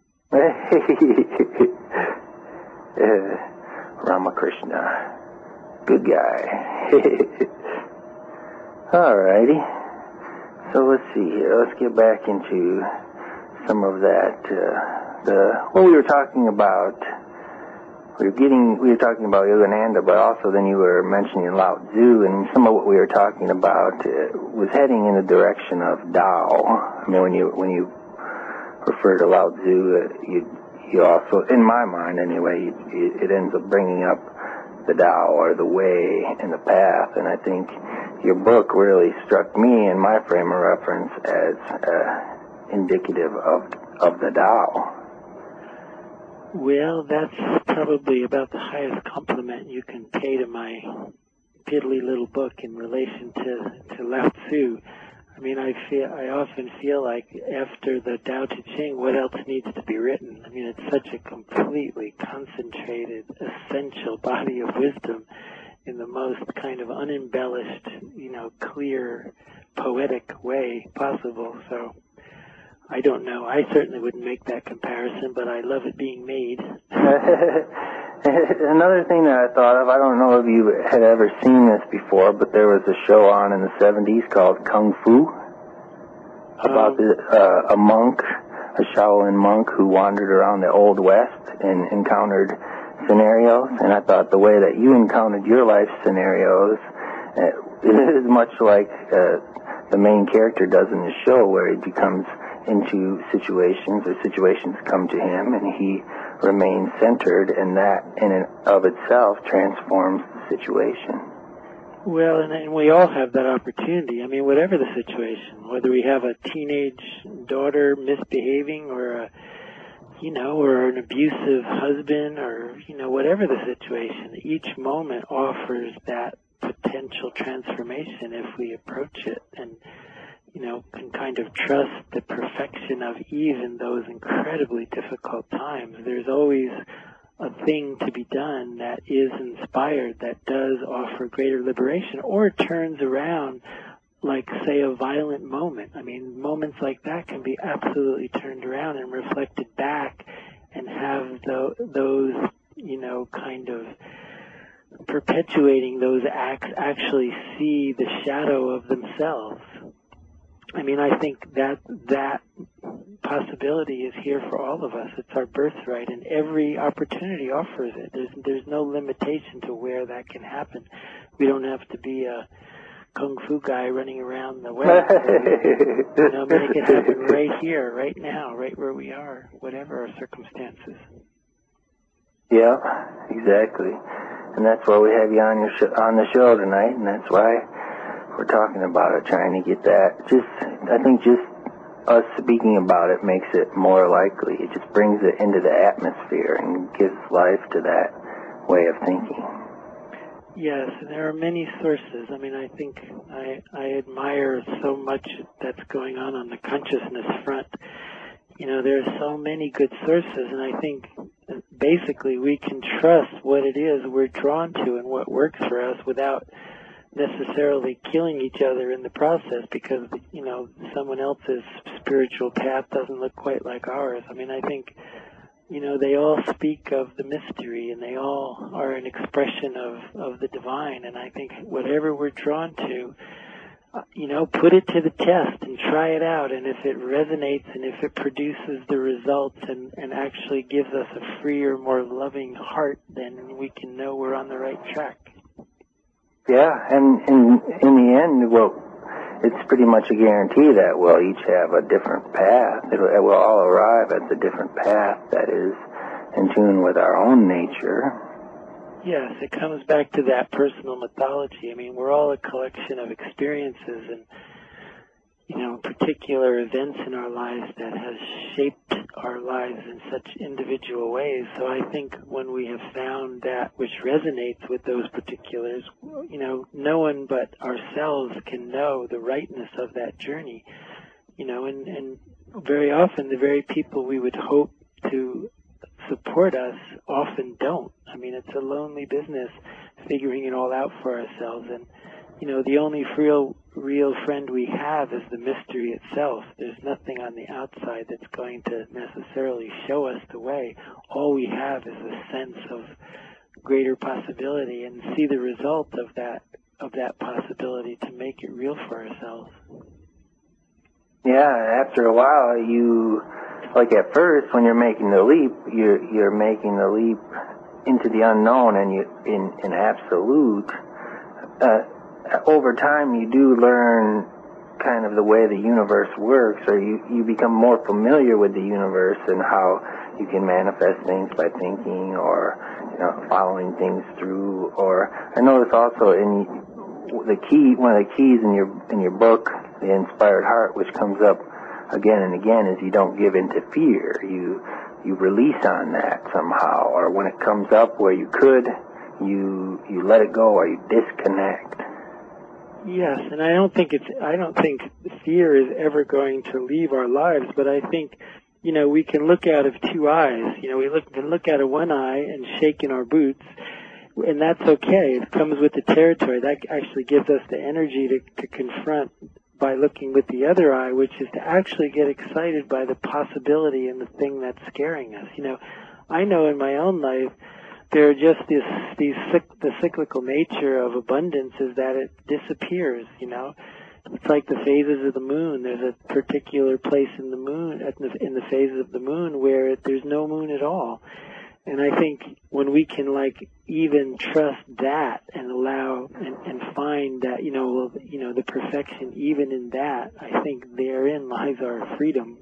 uh, Ramakrishna. Good guy. Alrighty. So let's see here. Let's get back into some of that. Uh, the what we were talking about. We were getting, we were talking about Yogananda, but also then you were mentioning Lao Tzu, and some of what we were talking about uh, was heading in the direction of Tao. I mean, when you when you refer to Lao Tzu, uh, you you also, in my mind anyway, you, you, it ends up bringing up the Tao or the way and the path, and I think your book really struck me in my frame of reference as uh, indicative of of the Tao. Well, that's probably about the highest compliment you can pay to my piddly little book in relation to, to Lao Tzu. I mean, I feel, I often feel like after the Tao Te Ching, what else needs to be written? I mean, it's such a completely concentrated, essential body of wisdom in the most kind of unembellished, you know, clear, poetic way possible. So I don't know. I certainly wouldn't make that comparison, but I love it being made. Another thing that I thought of, I don't know if you had ever seen this before, but there was a show on in the seventies called Kung Fu, about the, uh, a monk, a Shaolin monk who wandered around the Old West and encountered scenarios. And I thought the way that you encountered your life scenarios uh, is much like uh, the main character does in the show, where he becomes into situations, or situations come to him, and he remains centered, and that in and of itself transforms the situation. Well, and, and we all have that opportunity. I mean, whatever the situation, whether we have a teenage daughter misbehaving, or a, you know, or an abusive husband, or, you know, whatever the situation, each moment offers that potential transformation if we approach it and, you know, can kind of trust the perfection of even those incredibly difficult times. There's always a thing to be done that is inspired, that does offer greater liberation, or turns around like, say, a violent moment. I mean, moments like that can be absolutely turned around and reflected back and have the, those, you know, kind of perpetuating those acts actually see the shadow of themselves. I mean, I think that that possibility is here for all of us. It's our birthright, and every opportunity offers it. There's there's no limitation to where that can happen. We don't have to be a kung fu guy running around the West. You know, make it happen right here, right now, right where we are, whatever our circumstances. Yeah, exactly. And that's why we have you on your sh- on the show tonight, and that's why we're talking about it, trying to get that. Just, I think just us speaking about it makes it more likely. It just brings it into the atmosphere and gives life to that way of thinking. Yes, and there are many sources. I mean, I think I, I admire so much that's going on on the consciousness front. You know, there are so many good sources, and I think basically we can trust what it is we're drawn to and what works for us without necessarily killing each other in the process, because, you know, someone else's spiritual path doesn't look quite like ours. I mean, I think, you know, they all speak of the mystery, and they all are an expression of, of the divine, and I think whatever we're drawn to, uh, you know, put it to the test and try it out, and if it resonates and if it produces the results and, and actually gives us a freer, more loving heart, then we can know we're on the right track. Yeah, and in in the end, well, it's pretty much a guarantee that we'll each have a different path. It will all arrive at the different path that is in tune with our own nature. Yes, it comes back to that personal mythology. I mean, we're all a collection of experiences and, you know, particular events in our lives that has shaped our lives in such individual ways. So I think when we have found that which resonates with those particulars, you know, no one but ourselves can know the rightness of that journey. You know, and, and very often the very people we would hope to support us often don't. I mean, it's a lonely business figuring it all out for ourselves, and you know, the only real, real friend we have is the mystery itself. There's nothing on the outside that's going to necessarily show us the way. All we have is a sense of greater possibility, and see the result of that, of that possibility to make it real for ourselves. Yeah, after a while, you, like at first, when you're making the leap, you're you're making the leap into the unknown, and you in in absolute. Uh, over time, you do learn kind of the way the universe works, or you you become more familiar with the universe and how you can manifest things by thinking, or you know, following things through. Or I notice also in the key, one of the keys in your in your book, The Inspired Heart, which comes up again and again, is you don't give in to fear. You you release on that somehow, or when it comes up where you could, you you let it go, or you disconnect. Yes, and I don't think it's I don't think fear is ever going to leave our lives, but I think, you know, we can look out of two eyes. You know, we look, can look out of one eye and shake in our boots, and that's okay. It comes with the territory. That actually gives us the energy to, to confront by looking with the other eye, which is to actually get excited by the possibility and the thing that's scaring us. You know, I know in my own life, they're just this, these, the cyclical nature of abundance is that it disappears, you know. It's like the phases of the moon. There's a particular place in the moon, in the phases of the moon, where there's no moon at all. And I think when we can, like, even trust that and allow and, and find that, you know, well, you know, the perfection even in that, I think therein lies our freedom.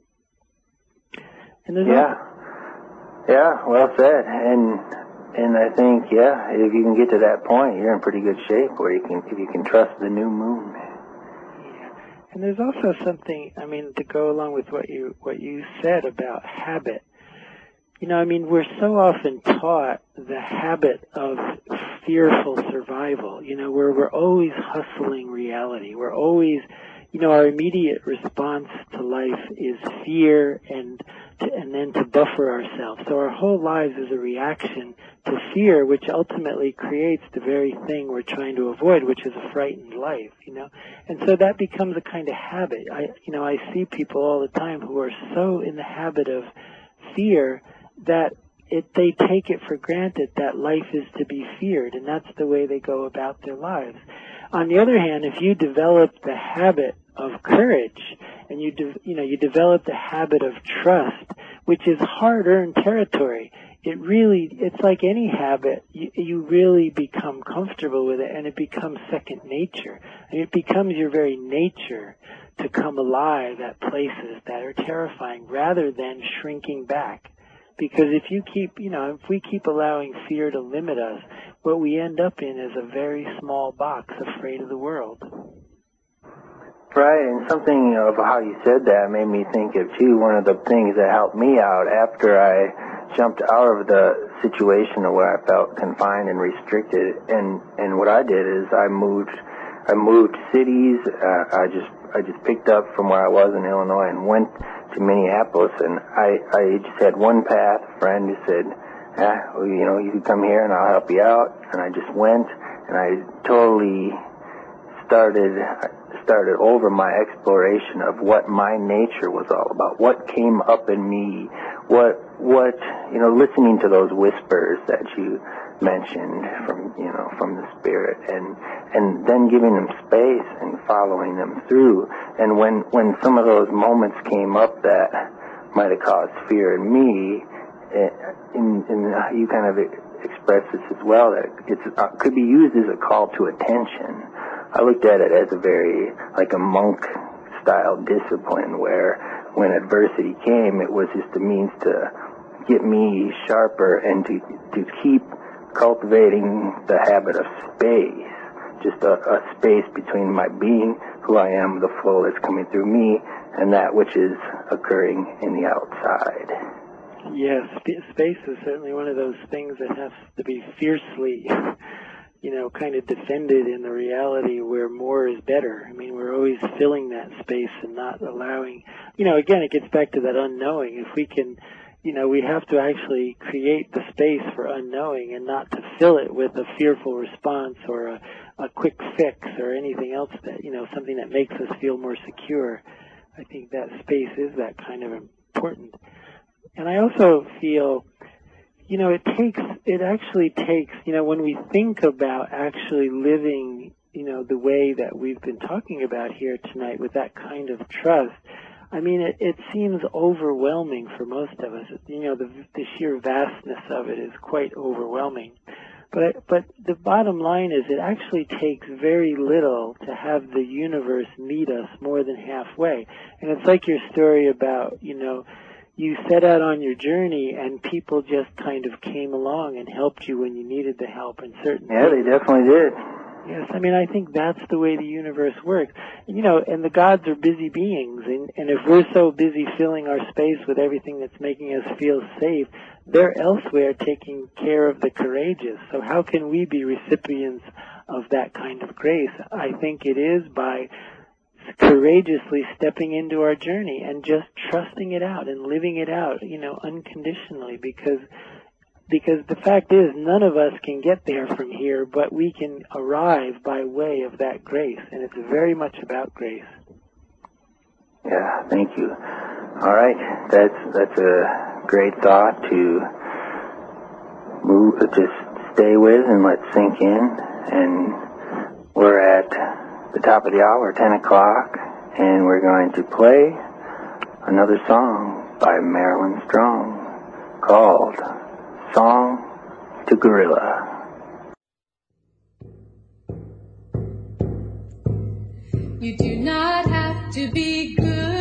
And there's yeah, also, yeah, well said. And and I think, yeah, if you can get to that point, you're in pretty good shape. Where you can, if you can trust the new moon. And there's also something, I mean, to go along with what you what you said about habit. You know, I mean, we're so often taught the habit of fearful survival, you know, where we're always hustling reality. We're always, you know, our immediate response to life is fear and to, and then to buffer ourselves. So our whole lives is a reaction to fear, which ultimately creates the very thing we're trying to avoid, which is a frightened life, you know. And so that becomes a kind of habit. I, you know, I see people all the time who are so in the habit of fear that it, they take it for granted that life is to be feared, and that's the way they go about their lives. On the other hand, if you develop the habit of courage, and you, de- you know, you develop the habit of trust, which is hard-earned territory, it really, it's like any habit, you, you really become comfortable with it, and it becomes second nature. And it becomes your very nature to come alive at places that are terrifying, rather than shrinking back. Because if you keep, you know, if we keep allowing fear to limit us, what we end up in is a very small box, afraid of the world. Right, and something of how you said that made me think of, too, one of the things that helped me out after I jumped out of the situation where I felt confined and restricted. And, and what I did is I moved, I moved cities. Uh, I just, I just picked up from where I was in Illinois and went to Minneapolis, and I, I just had one path, a friend who said, ah, well, you know, you can come here and I'll help you out. And I just went, and I totally started, started over my exploration of what my nature was all about, what came up in me, what, what, you know, listening to those whispers that you mentioned from, you know, from the spirit, and, and then giving them space and following them through. And when, when some of those moments came up that might have caused fear in me, in, in, you kind of expressed this as well, that it's, uh, could be used as a call to attention. I looked at it as a very, like a monk-style discipline, where when adversity came, it was just a means to get me sharper and to, to keep cultivating the habit of space, just a, a space between my being, who I am, the flow that's coming through me, and that which is occurring in the outside. Yes, space is certainly one of those things that has to be fiercely, you know, kind of defended in the reality where more is better. I mean, we're always filling that space and not allowing, you know, again, it gets back to that unknowing. If we can, you know, we have to actually create the space for unknowing and not to fill it with a fearful response or a, a quick fix or anything else that, you know, something that makes us feel more secure. I think that space is that kind of important. And I also feel, you know, it takes, it actually takes, you know, when we think about actually living, you know, the way that we've been talking about here tonight with that kind of trust, I mean, it, it seems overwhelming for most of us. You know, the, the sheer vastness of it is quite overwhelming. But, but the bottom line is it actually takes very little to have the universe meet us more than halfway. And it's like your story about, you know, you set out on your journey and people just kind of came along and helped you when you needed the help and certain Yeah, things. they definitely did. Yes, I mean, I think that's the way the universe works. You know, and the gods are busy beings, and, and if we're so busy filling our space with everything that's making us feel safe, they're elsewhere taking care of the courageous. So how can we be recipients of that kind of grace? I think it is by courageously stepping into our journey and just trusting it out and living it out, you know, unconditionally, because Because the fact is, none of us can get there from here, but we can arrive by way of that grace, and it's very much about grace. Yeah, thank you. All right, that's that's a great thought to move, just stay with and let sink in. And we're at the top of the hour, ten o'clock, and we're going to play another song by Marilyn Strong called Song to Gorilla. You do not have to be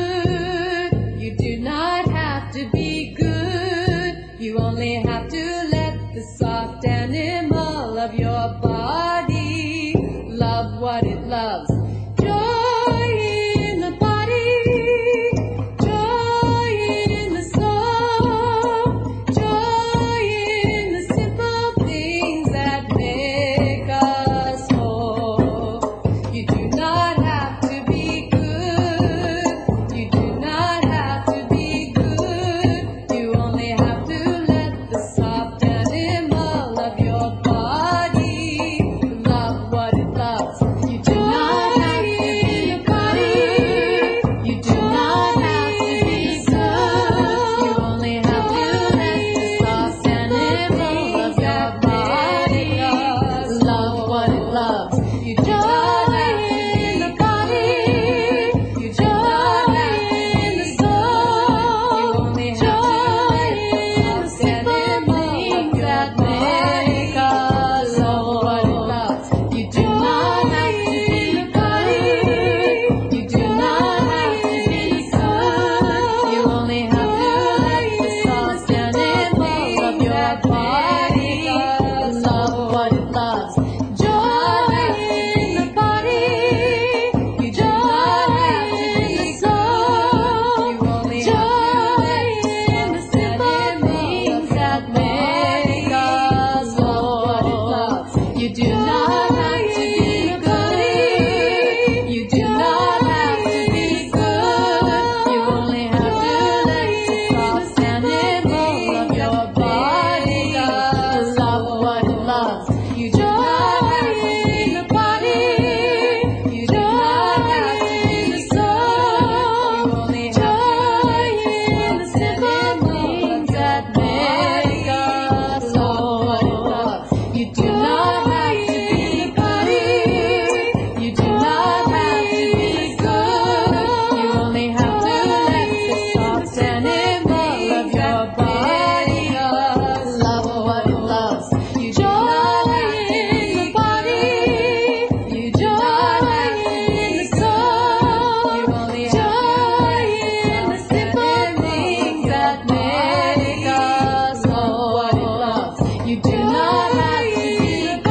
good. You do not have to be good. You only have to let the soft animal of your body love what it loves. Joy in the body, joy in the soul, joy in the simple things that make us whole. You do not have to be good. You do not have to be good. You only have to let the soft animal of your body love what it loves. You do not have to be body. You do not have to be good. You only have to let the soft animal of your body love what it loves. You do not have to be the body. You do not have to be the soul. You only have to let the soft animal that make us love what it loves. You do not have to be the body. You do not have to be good. You only have to let the soft animal of your body love what it loves. Joy in the body. You do not have to be the soul. You only have to let the simple things that make us love what it loves. You do not have to be good. You do not have to be good. You only have to let the soft animal of your body love what it loves. You do not have to be the body. You do not have to be the soul. You only have to let the simple things that make us love what it loves. You do not have to be the body. You do not have to be good. You only have to let the soft animal of your body love what it loves. You do not have to be the body. You do not have to be the soul. You only have to let the simple things that make us love what it loves. You do not have to be the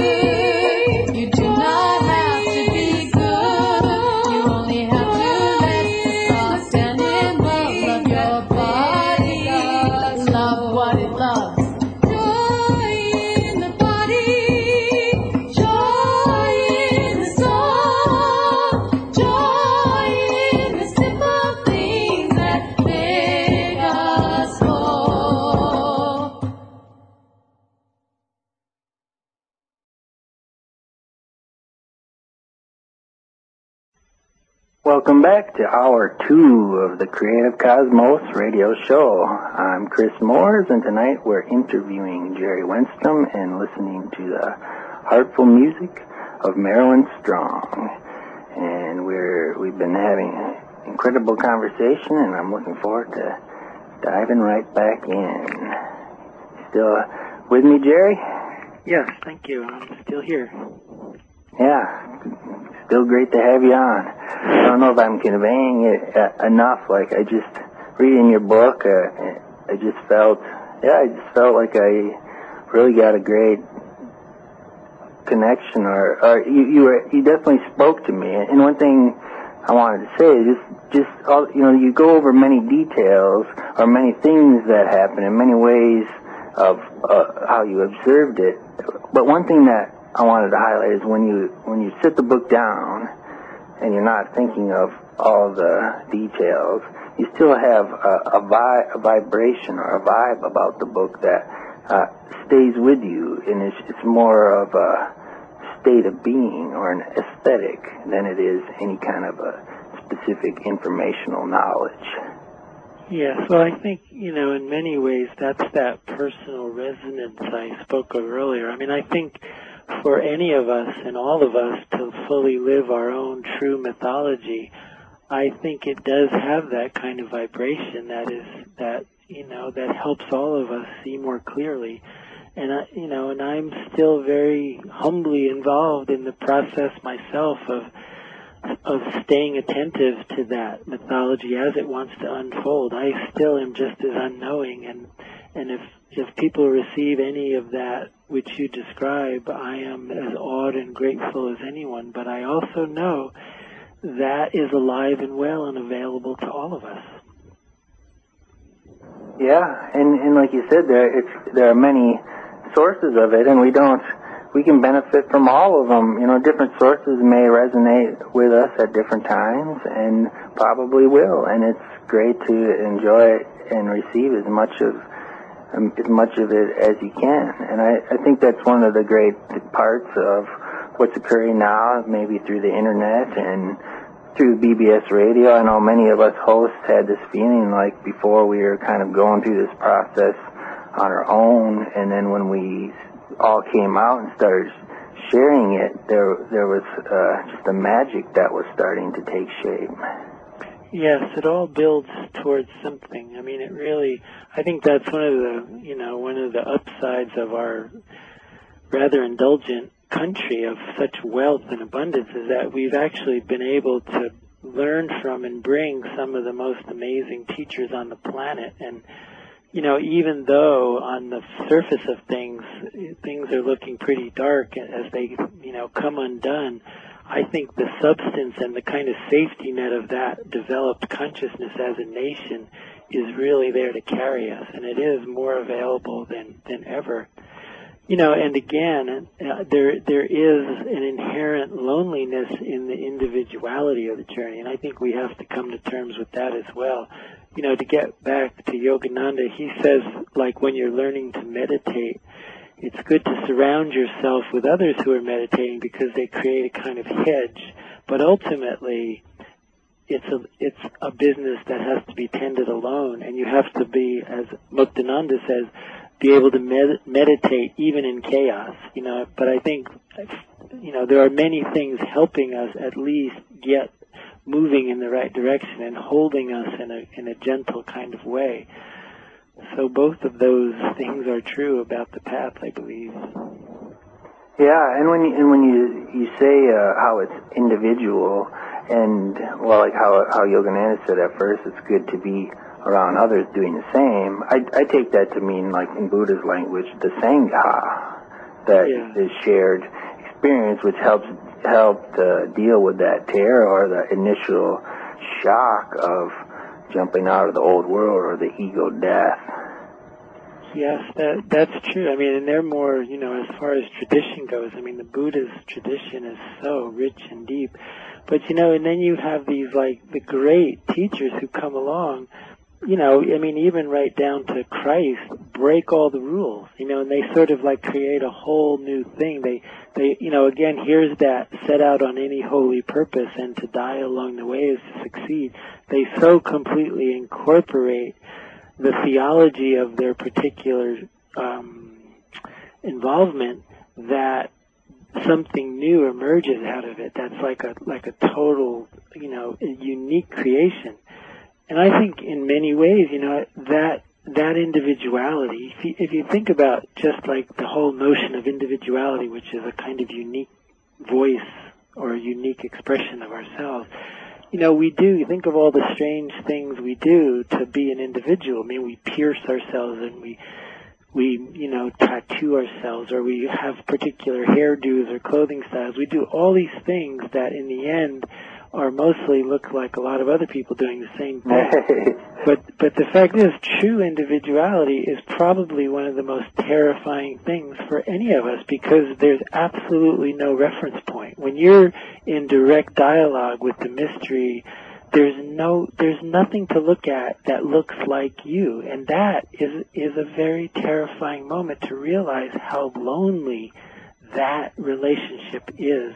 body. You do not have to be good. You only have to let the soft animal of your body love what it loves. Joy in the body, joy in the soul, joy in the simple things that make us whole. Welcome back to hour two of the Creative Cosmos radio show. I'm Chris Moores, and tonight we're interviewing Jerry Wenstrom and listening to the heartful music of Marilyn Strong. And we're, we've been having an incredible conversation, and I'm looking forward to diving right back in. Still with me, Jerry? Yes, thank you. I'm still here. Yeah, still great to have you on. I don't know if I'm conveying it uh, enough. Like, I just, reading your book, uh, I just felt, yeah, I just felt like I really got a great connection, or, or you, you were, you definitely spoke to me. And one thing I wanted to say is just, just all, you know, you go over many details or many things that happen in many ways of uh, how you observed it. But one thing that I wanted to highlight is when you when you sit the book down and you're not thinking of all the details, you still have a, a, vi- a vibration or a vibe about the book that uh, stays with you, and it's, it's more of a state of being or an aesthetic than it is any kind of a specific informational knowledge. Yes, well, I think, you know, in many ways, that's that personal resonance I spoke of earlier. I mean, I think for any of us and all of us to fully live our own true mythology, I think it does have that kind of vibration that is, that, you know, that helps all of us see more clearly. And, I, you know, and I'm still very humbly involved in the process myself of of staying attentive to that mythology as it wants to unfold. I still am just as unknowing, and and if if people receive any of that which you describe, I am as awed and grateful as anyone. But I also know that is alive and well and available to all of us. Yeah, and and like you said, there it's there are many sources of it, and we don't. We can benefit from all of them. You know, different sources may resonate with us at different times, and probably will. And it's great to enjoy it and receive as much of um, as much of it as you can. And I, I think that's one of the great parts of what's occurring now, maybe through the internet and through B B S radio. I know many of us hosts had this feeling like before we were kind of going through this process on our own, and then when we all came out and started sharing it, there there was uh, just a magic that was starting to take shape. Yes, it all builds towards something. I mean, it really, I think that's one of the, you know, one of the upsides of our rather indulgent country of such wealth and abundance is that we've actually been able to learn from and bring some of the most amazing teachers on the planet. And you know, even though on the surface of things, things are looking pretty dark as they, you know, come undone, I think the substance and the kind of safety net of that developed consciousness as a nation is really there to carry us, and it is more available than, than ever. You know, and again, uh, there there is an inherent loneliness in the individuality of the journey, and I think we have to come to terms with that as well. You know, to get back to Yogananda, he says, like, when you're learning to meditate, it's good to surround yourself with others who are meditating because they create a kind of hedge. But ultimately, it's a it's a business that has to be tended alone, and you have to be, as Muktananda says, be able to med- meditate even in chaos. You know, but I think, you know, there are many things helping us at least get moving in the right direction and holding us in a in a gentle kind of way. So both of those things are true about the path, I believe. Yeah, and when you, and when you you say uh, how it's individual, and well, like how how Yogananda said at first, it's good to be around others doing the same. I I take that to mean, like in Buddha's language, the sangha, that yeah. is shared experience, which helps help uh, deal with that terror or the initial shock of jumping out of the old world or the ego death. Yes, that that's true. I mean, and they're more, you know, as far as tradition goes, I mean, the Buddha's tradition is so rich and deep. But, you know, and then you have these, like, the great teachers who come along, you know, I mean, even right down to Christ, break all the rules, you know, and they sort of, like, create a whole new thing. They, they, you know, again, here's that set out on any holy purpose and to die along the way is to succeed. They so completely incorporate the theology of their particular um, involvement that something new emerges out of it. That's like a like a total, you know, unique creation. And I think in many ways, you know, that that individuality, if you, if you think about just like the whole notion of individuality, which is a kind of unique voice or a unique expression of ourselves, you know, we do, you think of all the strange things we do to be an individual. I mean, we pierce ourselves and we, we, you know, tattoo ourselves, or we have particular hairdos or clothing styles. We do all these things that in the end are mostly look like a lot of other people doing the same thing. But but the fact is, true individuality is probably one of the most terrifying things for any of us, because there's absolutely no reference point. When you're in direct dialogue with the mystery, there's no there's nothing to look at that looks like you, and that is is a very terrifying moment to realize how lonely that relationship is,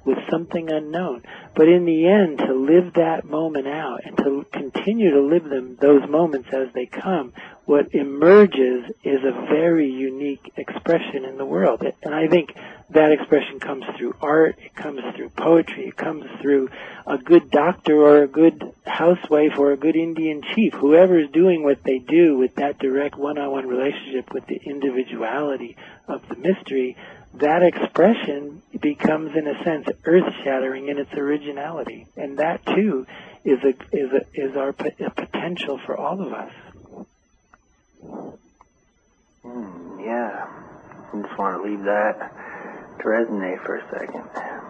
with something unknown. But in the end, to live that moment out and to continue to live them, those moments as they come, what emerges is a very unique expression in the world. And I think that expression comes through art, it comes through poetry, it comes through a good doctor or a good housewife or a good Indian chief. Whoever is doing what they do with that direct one-on-one relationship with the individuality of the mystery, that expression becomes, in a sense, earth-shattering in its originality. And that, too, is a, is a, is our a potential for all of us. Mm, yeah. I just want to leave that to resonate for a second.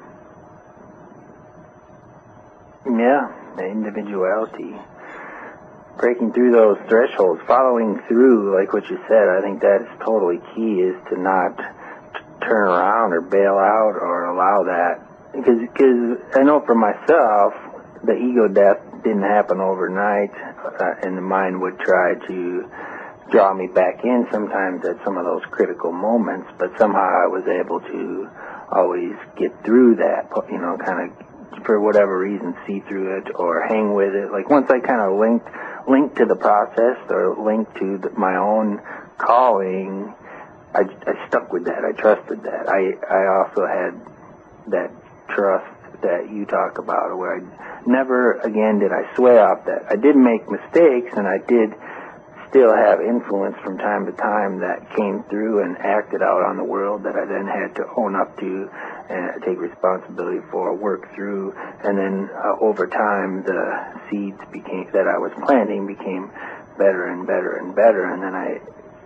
Yeah, the individuality. Breaking through those thresholds, following through, like what you said, I think that is totally key, is to not t- turn around or bail out or allow that. Because because I know for myself, the ego death didn't happen overnight, uh, and the mind would try to draw me back in sometimes at some of those critical moments, but somehow I was able to always get through that, you know, kind of, for whatever reason, see through it or hang with it. Like once I kind of linked, linked to the process or linked to the, my own calling, I, I stuck with that. I trusted that. I, I also had that trust that you talk about, where I never again did I sway off that. I did make mistakes, and I did still have influence from time to time that came through and acted out on the world that I then had to own up to and take responsibility for, work through, and then uh, over time the seeds became that I was planting became better and better and better, and then I,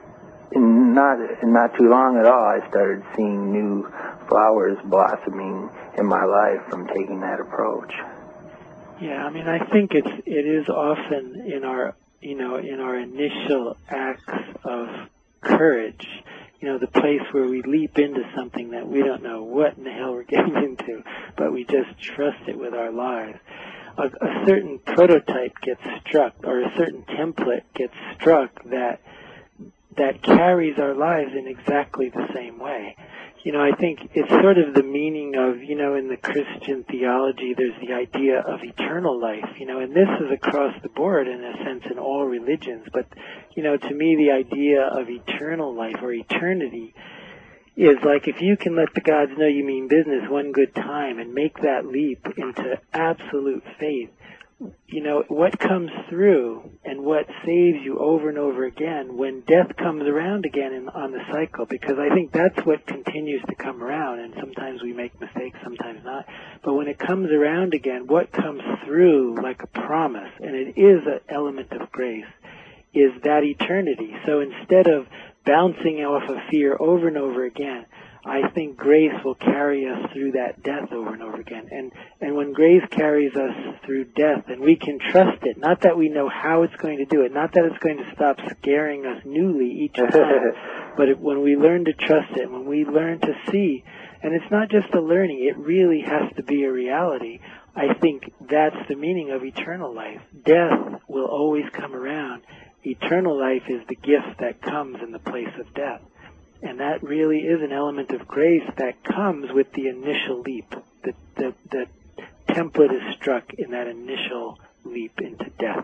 in not in not too long at all, I started seeing new flowers blossoming in my life from taking that approach. Yeah, I mean, I think it's it is often in our you know, in our initial acts of courage, you know, the place where we leap into something that we don't know what in the hell we're getting into, but we just trust it with our lives. A, a certain prototype gets struck, or a certain template gets struck that that carries our lives in exactly the same way. You know, I think it's sort of the meaning of, you know, in the Christian theology, there's the idea of eternal life, you know, and this is across the board, in a sense, in all religions. But, you know, to me, the idea of eternal life or eternity is like, if you can let the gods know you mean business one good time and make that leap into absolute faith, you know, what comes through and what saves you over and over again when death comes around again in, on the cycle, because I think that's what continues to come around, and sometimes we make mistakes, sometimes not, but when it comes around again, what comes through like a promise, and it is an element of grace, is that eternity. So instead of bouncing off of fear over and over again, I think grace will carry us through that death over and over again. And and when grace carries us through death, and we can trust it, not that we know how it's going to do it, not that it's going to stop scaring us newly each time, but it, when we learn to trust it, when we learn to see, and it's not just a learning, it really has to be a reality. I think that's the meaning of eternal life. Death will always come around. Eternal life is the gift that comes in the place of death. And that really is an element of grace that comes with the initial leap. The, the, the template is struck in that initial leap into death.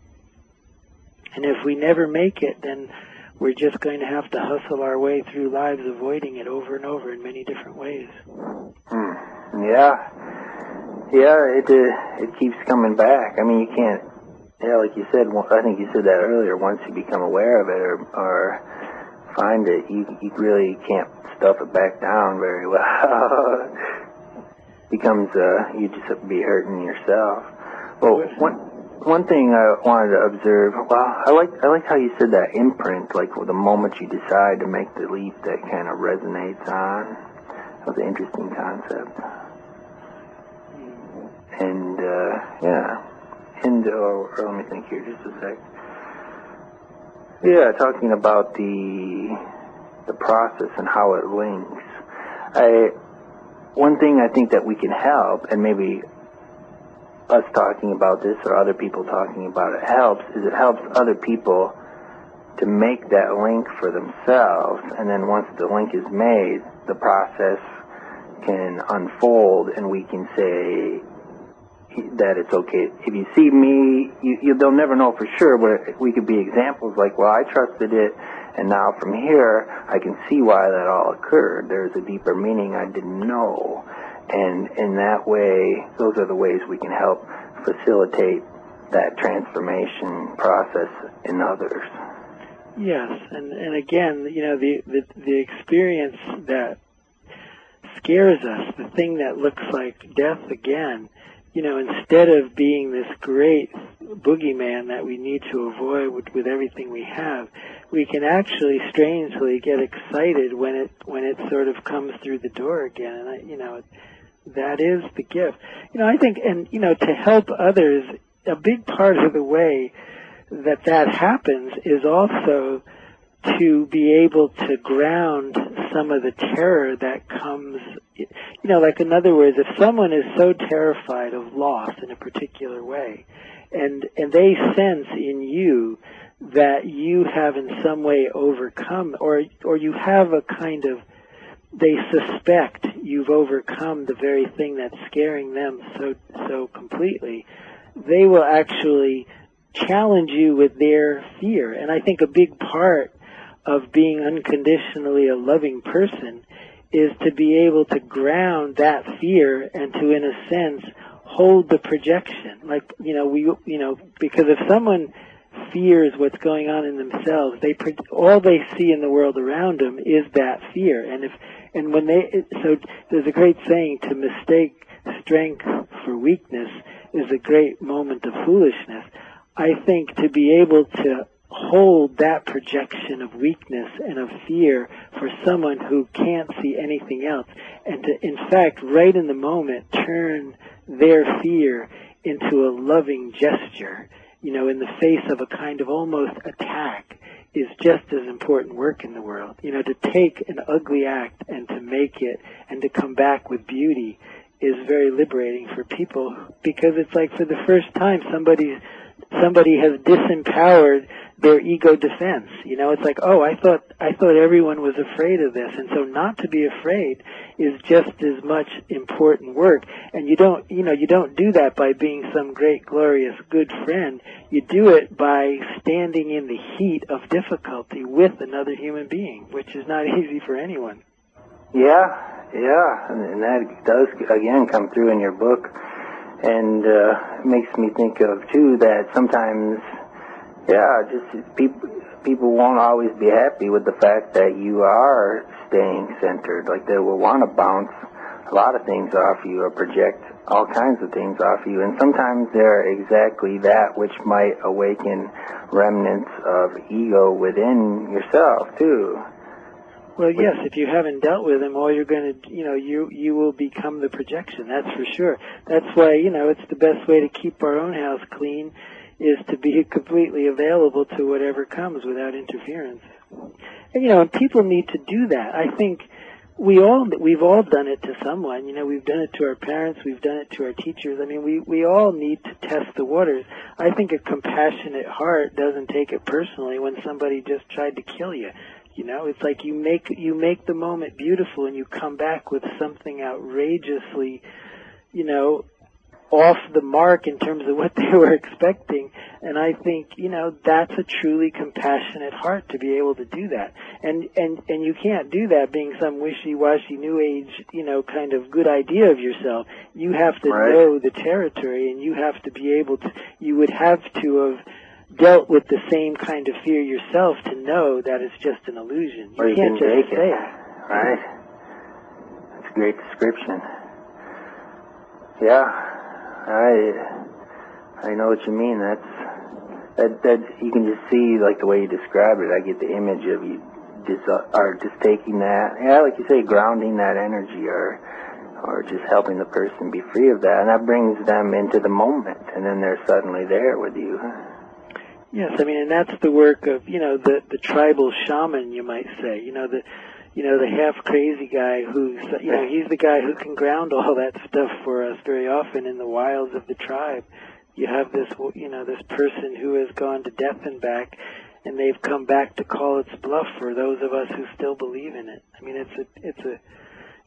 And if we never make it, then we're just going to have to hustle our way through lives avoiding it over and over in many different ways. Hmm. Yeah. Yeah, it uh, it keeps coming back. I mean, you can't, yeah, like you said, I think you said that earlier, once you become aware of it or, or find it, you you really can't stuff it back down very well. Becomes uh, you just be hurting yourself. Well, one one thing I wanted to observe. Well, I like I like how you said that imprint, like the moment you decide to make the leap, that kind of resonates on. That was an interesting concept. And uh, yeah, and uh, or let me think here just a sec. Yeah, talking about the the process and how it links. I one thing I think that we can help, and maybe us talking about this or other people talking about it helps, is it helps other people to make that link for themselves, and then once the link is made, the process can unfold, and we can say that it's okay. If you see me, you, you, they'll never know for sure, but we could be examples like, well, I trusted it, and now from here, I can see why that all occurred. There's a deeper meaning I didn't know. And in that way, those are the ways we can help facilitate that transformation process in others. Yes, and, and again, you know, the, the, the experience that scares us, the thing that looks like death again, you know, instead of being this great boogeyman that we need to avoid with, with everything we have, we can actually strangely get excited when it when it sort of comes through the door again. And I, you know, that is the gift. You know, I think, and you know, to help others, a big part of the way that that happens is also to be able to ground some of the terror that comes, you know, like in other words, if someone is so terrified of loss in a particular way, and and they sense in you that you have in some way overcome, or or you have a kind of, they suspect you've overcome the very thing that's scaring them so so completely, they will actually challenge you with their fear. And I think a big part of being unconditionally a loving person is to be able to ground that fear and to, in a sense, hold the projection. Like, you know, we, you know, because if someone fears what's going on in themselves, they all they see in the world around them is that fear. And if, and when they, so there's a great saying, to mistake strength for weakness is a great moment of foolishness. I think to be able to hold that projection of weakness and of fear for someone who can't see anything else, and to, in fact, right in the moment, turn their fear into a loving gesture, you know, in the face of a kind of almost attack, is just as important work in the world. You know, to take an ugly act and to make it and to come back with beauty is very liberating for people, because it's like for the first time somebody's somebody has disempowered their ego defense. You know, it's like, oh, I thought I thought everyone was afraid of this, and so not to be afraid is just as much important work. And you don't, you know, you don't do that by being some great, glorious, good friend. You do it by standing in the heat of difficulty with another human being, which is not easy for anyone. Yeah, yeah, and that does again come through in your book. And uh, it makes me think of, too, that sometimes, yeah, just people people won't always be happy with the fact that you are staying centered. Like, they will want to bounce a lot of things off you or project all kinds of things off you. And sometimes they're exactly that which might awaken remnants of ego within yourself, too. Well, yes, if you haven't dealt with them, all you're going to, you know, you you will become the projection, that's for sure. That's why, you know, it's the best way to keep our own house clean is to be completely available to whatever comes without interference. And, you know, and people need to do that. I think we all, we've all done it to someone. You know, we've done it to our parents, we've done it to our teachers. I mean, we, we all need to test the waters. I think a compassionate heart doesn't take it personally when somebody just tried to kill you. You know, it's like you make you make the moment beautiful and you come back with something outrageously, you know, off the mark in terms of what they were expecting. And I think, you know, that's a truly compassionate heart to be able to do that. And and and you can't do that being some wishy-washy new age, you know, kind of good idea of yourself. You have to right. know the territory, and you have to be able to, you would have to have dealt with the same kind of fear yourself to know that it's just an illusion. You or you can't can just take say it. it. Right. That's a great description. Yeah, I I know what you mean. That's that that you can just see, like the way you describe it. I get the image of you just uh, or just taking that, yeah, like you say, grounding that energy, or or just helping the person be free of that, and that brings them into the moment, and then they're suddenly there with you. Yes, I mean, and that's the work of, you know, the the tribal shaman, you might say. You know, the you know the half crazy guy who's, you know, he's the guy who can ground all that stuff for us very often in the wilds of the tribe. You have this, you know, this person who has gone to death and back, and they've come back to call its bluff for those of us who still believe in it. I mean, it's a it's a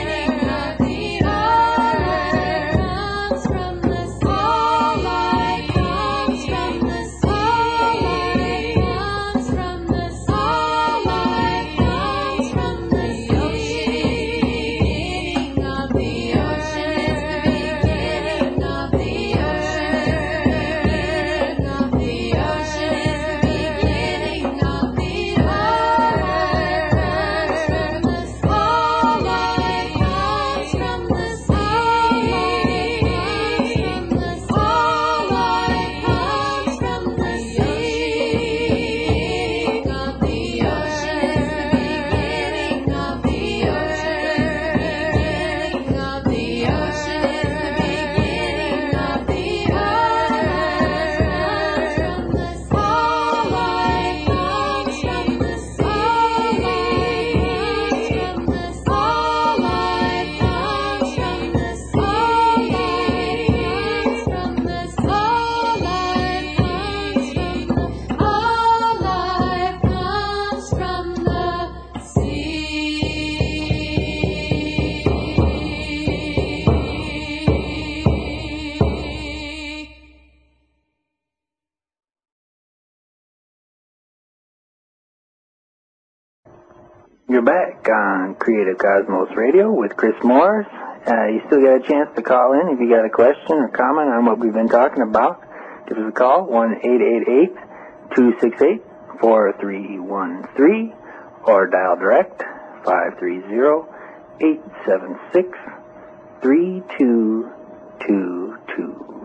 You're back on Creative Cosmos Radio with Chris Morris. Uh, you still got a chance to call in if you got a question or comment on what we've been talking about. Give us a call, one eight eight eight, two six eight, four three one three, or dial direct, five three zero, eight seven six, three two two two.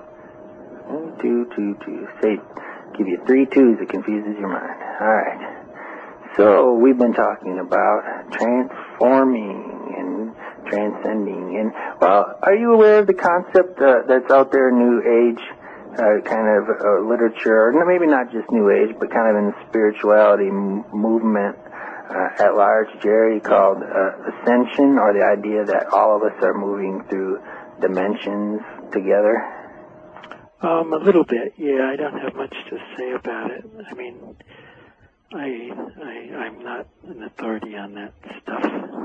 two two two. Say, give you three twos, it confuses your mind. All right. So we've been talking about transforming and transcending. And, well, are you aware of the concept uh, that's out there, New Age uh, kind of uh, literature, or maybe not just New Age, but kind of in the spirituality m- movement uh, at large, Jerry, called uh, ascension, or the idea that all of us are moving through dimensions together? Um, a little bit, yeah. I don't have much to say about it. I mean, I, I, I'm not an authority on that stuff.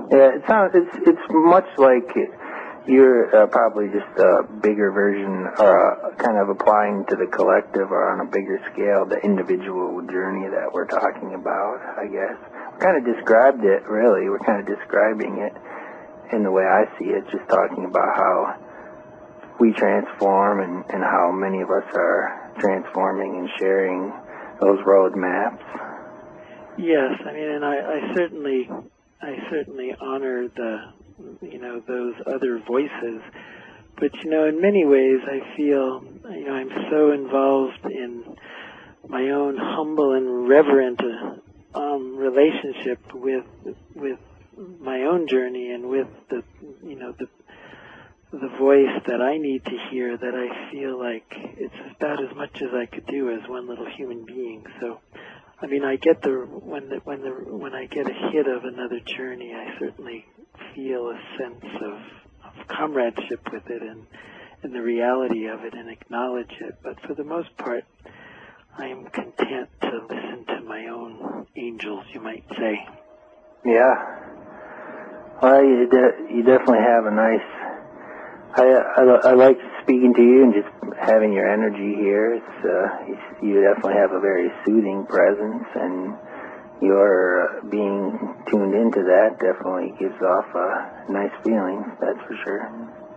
Yeah, it sounds, it's, it's much like you're uh, probably just a bigger version, or uh, kind of applying to the collective or on a bigger scale the individual journey that we're talking about, I guess. We kind of described it, really. We're kind of describing it in the way I see it, just talking about how we transform and, and how many of us are transforming and sharing those road maps. Yes, I mean, and I, I certainly, I certainly honor the, you know, those other voices. But, you know, in many ways I feel, you know, I'm so involved in my own humble and reverent uh, um, relationship with, with my own journey and with the, you know, the, the voice that I need to hear, that I feel like it's about as much as I could do as one little human being. So, I mean, I get the, when the, when the, when I get a hit of another journey, I certainly feel a sense of, of comradeship with it and, and the reality of it and acknowledge it. But for the most part, I am content to listen to my own angels, you might say. Yeah. Well, you, de- you definitely have a nice, I, I, I like speaking to you and just having your energy here. It's, uh, you definitely have a very soothing presence, and your being tuned into that definitely gives off a nice feeling, that's for sure.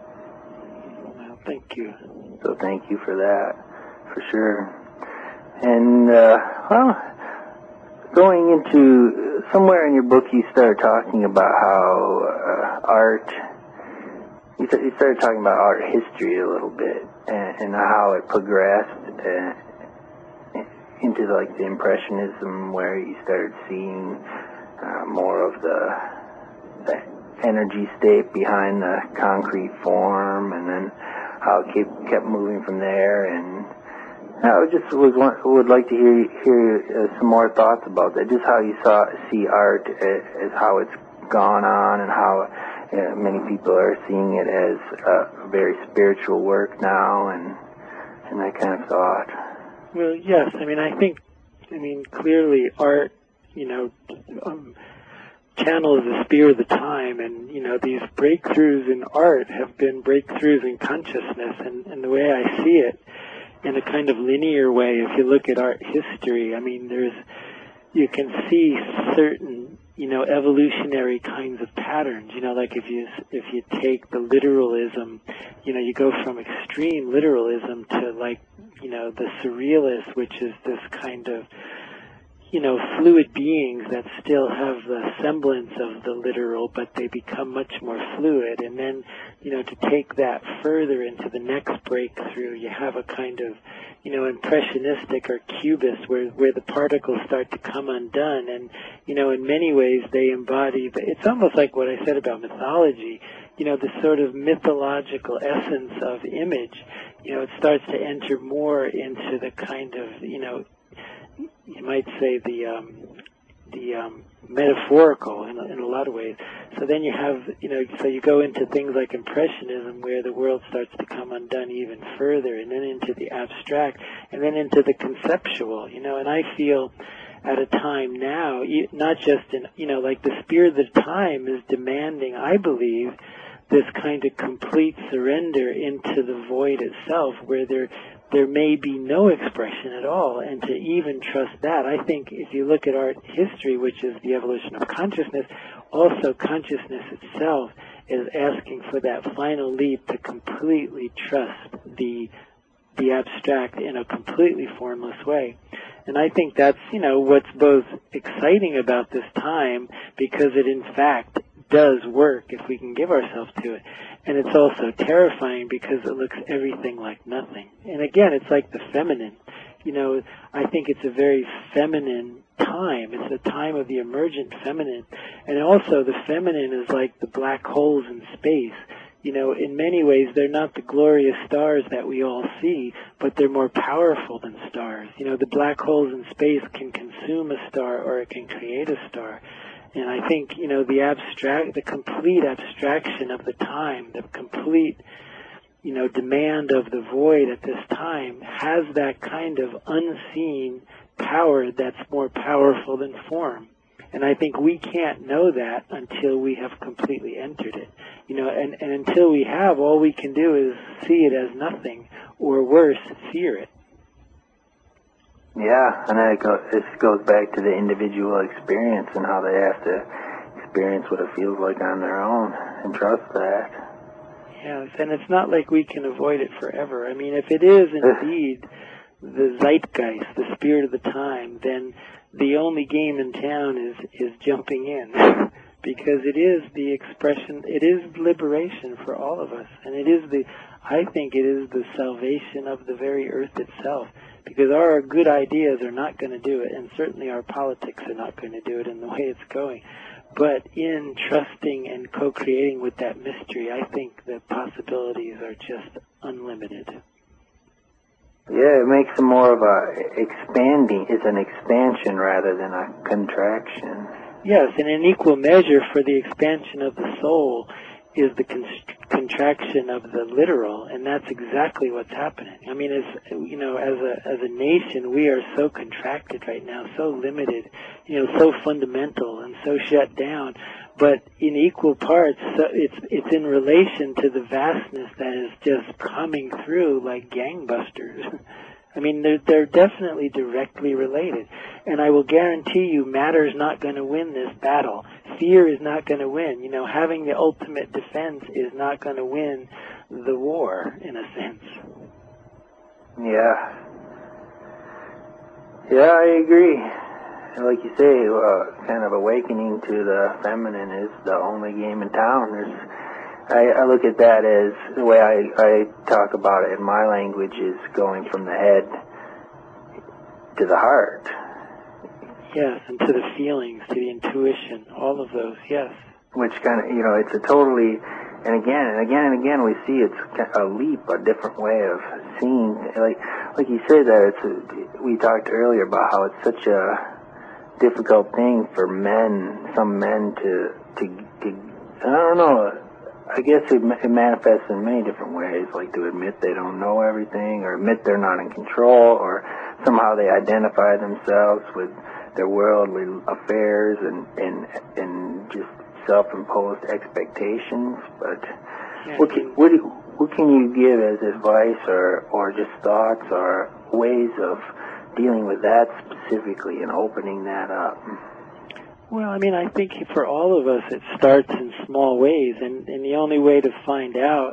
Well, thank you. So thank you for that, for sure. And, uh, well, going into, somewhere in your book you started talking about how uh, art, you, th- you started talking about art history a little bit, and, and how it progressed uh, into like the Impressionism, where you started seeing uh, more of the, the energy state behind the concrete form, and then how it kept, kept moving from there. And I just was would like to hear hear uh, some more thoughts about that. Just how you saw see art as, as how it's gone on, and how uh, many people are seeing it as a very spiritual work now, and and that kind of thought. Well, yes. I mean, I think, I mean, clearly art, you know, um, channels the spirit of the time, and, you know, these breakthroughs in art have been breakthroughs in consciousness, and, and the way I see it, in a kind of linear way, if you look at art history, I mean, there's, you can see certain, you know, evolutionary kinds of patterns. You know, like if you if you take the literalism, you know, you go from extreme literalism to, like, you know, the surrealists, which is this kind of, you know, fluid beings that still have the semblance of the literal, but they become much more fluid. And then, you know, to take that further into the next breakthrough, you have a kind of, you know, impressionistic or cubist, where where the particles start to come undone. And, you know, in many ways they embody, the, it's almost like what I said about mythology, you know, the sort of mythological essence of image. You know, it starts to enter more into the kind of, you know, you might say the um, the um, metaphorical in a, in a lot of ways. So then you have, you know, so you go into things like Impressionism, where the world starts to come undone even further, and then into the abstract, and then into the conceptual, you know. And I feel at a time now, not just in, you know, like the spirit of the time is demanding, I believe, this kind of complete surrender into the void itself, where there there may be no expression at all, and to even trust that. I think if you look at art history, which is the evolution of consciousness, also consciousness itself is asking for that final leap to completely trust the the abstract in a completely formless way. And I think that's, you know, what's both exciting about this time, because it in fact does work if we can give ourselves to it. And it's also terrifying because it looks everything like nothing. And again, it's like the feminine. You know, I think it's a very feminine time. It's a time of the emergent feminine. And also the feminine is like the black holes in space. You know, in many ways, they're not the glorious stars that we all see, but they're more powerful than stars. You know, the black holes in space can consume a star, or it can create a star. And I think, you know, the abstract, the complete abstraction of the time, the complete, you know, demand of the void at this time has that kind of unseen power that's more powerful than form. And I think we can't know that until we have completely entered it. You know, and, and until we have, all we can do is see it as nothing, or worse, fear it. Yeah, and it goes, it goes back to the individual experience and how they have to experience what it feels like on their own and trust that. Yes, and it's not like we can avoid it forever. I mean, if it is indeed the zeitgeist, the spirit of the time, then the only game in town is, is jumping in. Because it is the expression, it is liberation for all of us. And it is the, I think it is the salvation of the very earth itself. Because our good ideas are not going to do it, and certainly our politics are not going to do it in the way it's going. But in trusting and co-creating with that mystery, I think the possibilities are just unlimited. Yeah, it makes it more of a expanding, it's an expansion rather than a contraction. Yes, and in equal measure for the expansion of the soul is the con- contraction of the literal, and that's exactly what's happening. I mean, as you know, as a as a nation, we are so contracted right now, so limited, you know, so fundamental and so shut down. But in equal parts, so it's it's in relation to the vastness that is just coming through like gangbusters. I mean, they're, they're definitely directly related. And I will guarantee you matter's not going to win this battle. Fear is not going to win. You know, having the ultimate defense is not going to win the war, in a sense. Yeah. Yeah, I agree. Like you say, uh, kind of awakening to the feminine is the only game in town. There's I, I look at that as the way I, I talk about it in my language is going from the head to the heart. Yes, and to the feelings, to the intuition, all of those, yes. Which kind of, you know, it's a totally, and again and again and again we see it's a leap, a different way of seeing. Like, like you said that it's a, we talked earlier about how it's such a difficult thing for men, some men to, to, to I don't know, I guess it, it manifests in many different ways, like to admit they don't know everything, or admit they're not in control, or somehow they identify themselves with their worldly affairs and and, and just self-imposed expectations. But Yeah, what can, what, do, what can you give as advice, or or just thoughts, or ways of dealing with that specifically and opening that up? Well, I mean, I think for all of us it starts in small ways, and, and the only way to find out,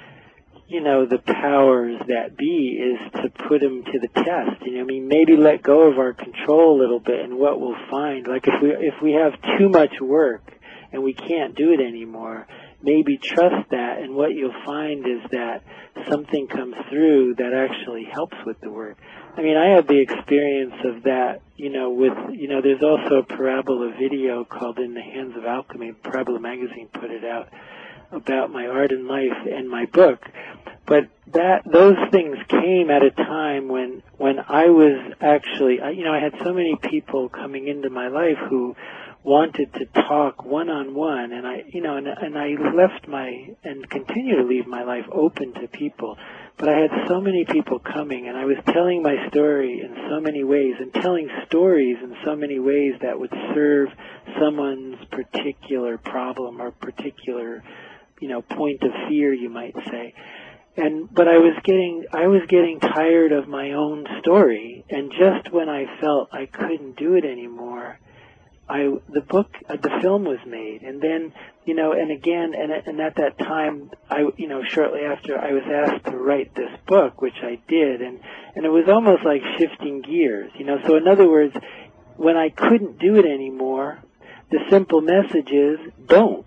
you know, the powers that be is to put them to the test. You know, I mean, maybe let go of our control a little bit, and what we'll find, like if we if we have too much work and we can't do it anymore, maybe trust that, and what you'll find is that something comes through that actually helps with the work. I mean, I had the experience of that, you know, with, you know, there's also a Parabola video called In the Hands of Alchemy. Parabola magazine put it out about my art and life and my book. But that, those things came at a time when, when I was actually, I, you know, I had so many people coming into my life who wanted to talk one-on-one, and I, you know, and, and I left my, and continue to leave my life open to people. But I had so many people coming, and I was telling my story in so many ways, and telling stories in so many ways that would serve someone's particular problem or particular, you know, point of fear, you might say. And but I was getting I was getting tired of my own story, and just when I felt I couldn't do it anymore, I, the book, uh, the film was made, and then, you know, and again, and, and at that time, I, you know, shortly after, I was asked to write this book, which I did, and, and it was almost like shifting gears, you know, so in other words, when I couldn't do it anymore, the simple message is, don't.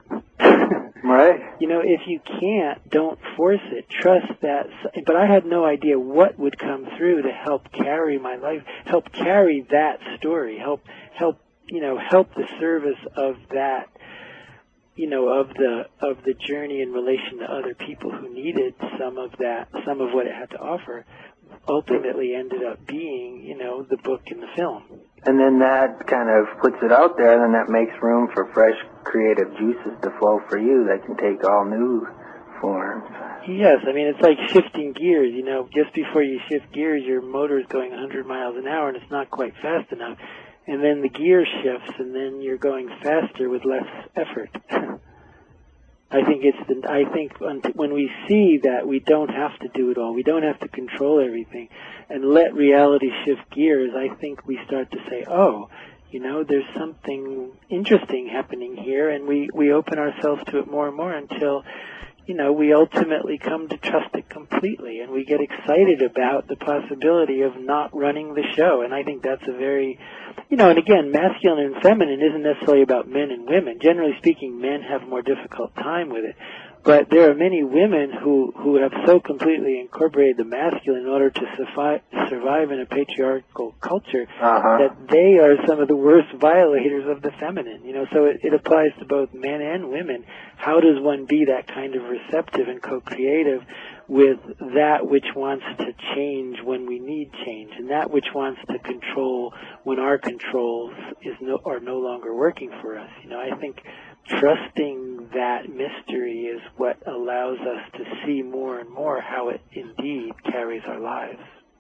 Right. You know, if you can't, don't force it. Trust that. But I had no idea what would come through to help carry my life, help carry that story, help, help, you know, help the service of that, you know, of the of the journey in relation to other people who needed some of that, some of what it had to offer, ultimately ended up being, you know, the book and the film. And then that kind of puts it out there, and then that makes room for fresh creative juices to flow for you that can take all new forms. Yes, I mean, it's like shifting gears, you know, just before you shift gears, your motor is going one hundred miles an hour, and it's not quite fast enough. and then the gear shifts, and then you're going faster with less effort. I think it's the, I think when we see that we don't have to do it all, we don't have to control everything, and let reality shift gears, I think we start to say, oh, you know, there's something interesting happening here, and we, we open ourselves to it more and more until, you know, we ultimately come to trust it completely, and we get excited about the possibility of not running the show. And I think that's a very, you know, and again, masculine and feminine isn't necessarily about men and women. Generally speaking, men have a more difficult time with it. But there are many women who, who have so completely incorporated the masculine in order to survive, survive in a patriarchal culture uh-huh. that they are some of the worst violators of the feminine. You know, so it, it applies to both men and women. How does one be that kind of receptive and co-creative with that which wants to change when we need change, and that which wants to control when our controls is no, are no longer working for us? You know, I think trusting that mystery is what allows us to see more and more how it indeed carries our lives.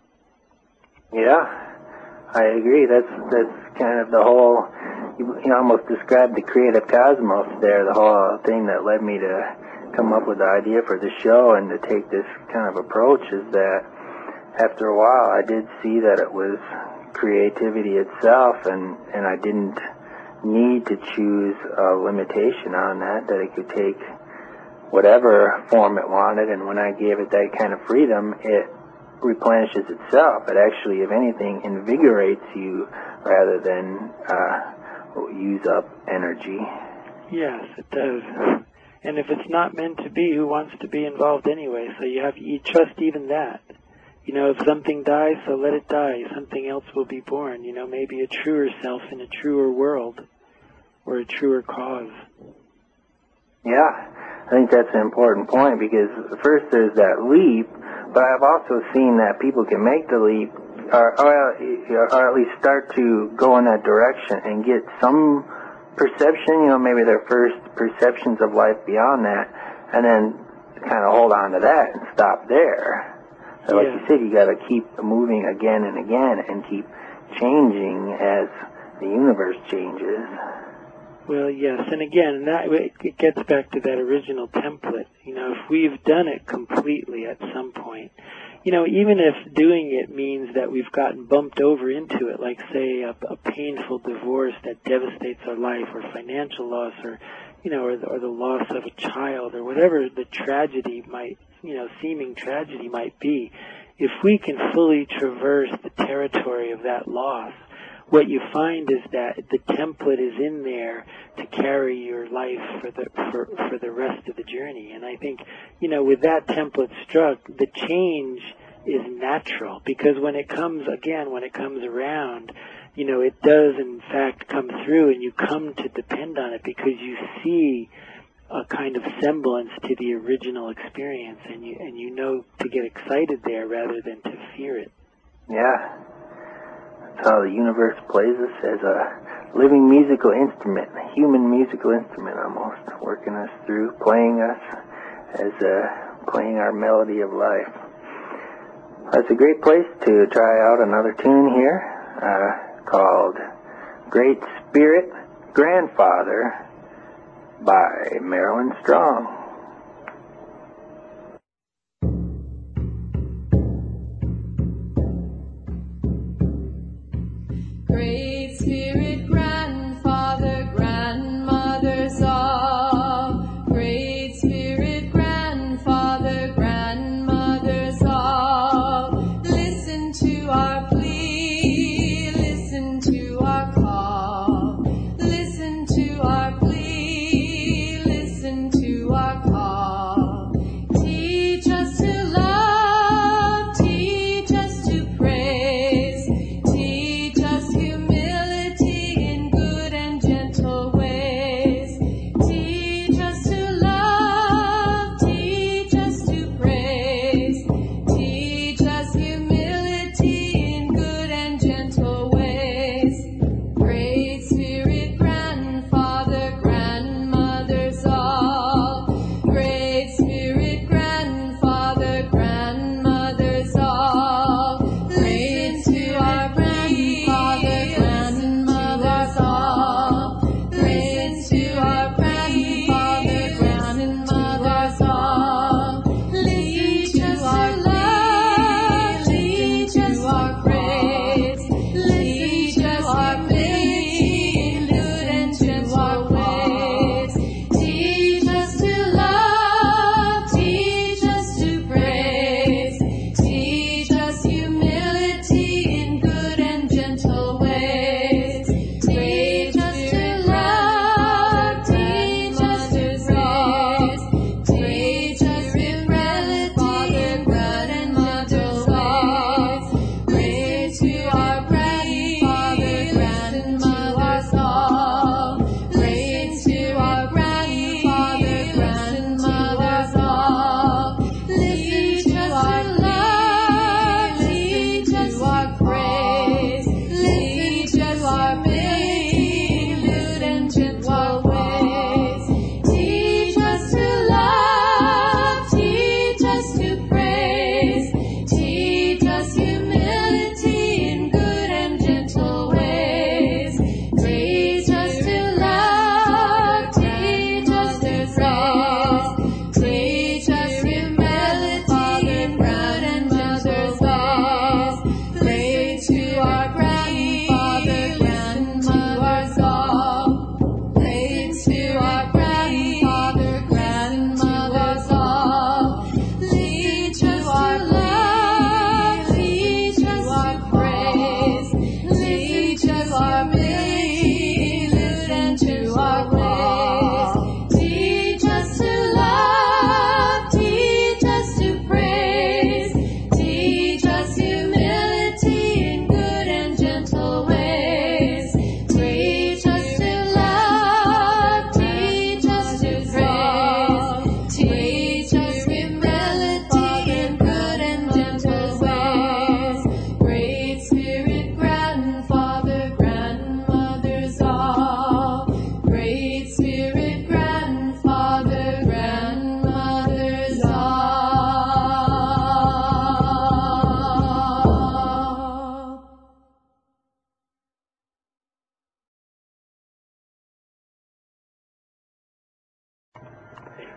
Yeah, I agree. That's that's kind of the whole, you, you almost described the creative cosmos there, the whole thing that led me to come up with the idea for the show and to take this kind of approach is that after a while I did see that it was creativity itself, and, and I didn't need to choose a limitation on that, that it could take whatever form it wanted, and when I gave it that kind of freedom, it replenishes itself. It actually, if anything, invigorates you rather than uh, use up energy. Yes, it does. And if it's not meant to be, who wants to be involved anyway? So you have you trust even that. You know, if something dies, so let it die. Something else will be born. You know, maybe a truer self in a truer world or a truer cause. Yeah, I think that's an important point, because first there's that leap, but I've also seen that people can make the leap, or, or, or at least start to go in that direction and get some perception, you know, maybe their first perceptions of life beyond that, and then kind of hold on to that and stop there. So like yeah. you said, you got to keep moving again and again and keep changing as the universe changes. Well, yes, and again, that it gets back to that original template. You know, if we've done it completely at some point, you know, even if doing it means that we've gotten bumped over into it, like, say, a, a painful divorce that devastates our life, or financial loss, or, you know, or the, or the loss of a child, or whatever the tragedy might, you know, seeming tragedy might be, if we can fully traverse the territory of that loss, what you find is that the template is in there to carry your life for the for, for the rest of the journey. And I think, you know, with that template struck, the change is natural, because when it comes, again, when it comes around, you know, it does in fact come through, and you come to depend on it because you see a kind of semblance to the original experience, and you and you know to get excited there rather than to fear it. Yeah. That's how the universe plays us as a living musical instrument, a human musical instrument almost, working us through, playing us as a, playing our melody of life. That's a great place to try out another tune here uh, called Great Spirit Grandfather by Marilyn Strong. Great Spirit Grandfather, grandmothers all. Great Spirit Grandfather, grandmothers all. Listen to our plea, listen to our call. Listen to our plea, listen to our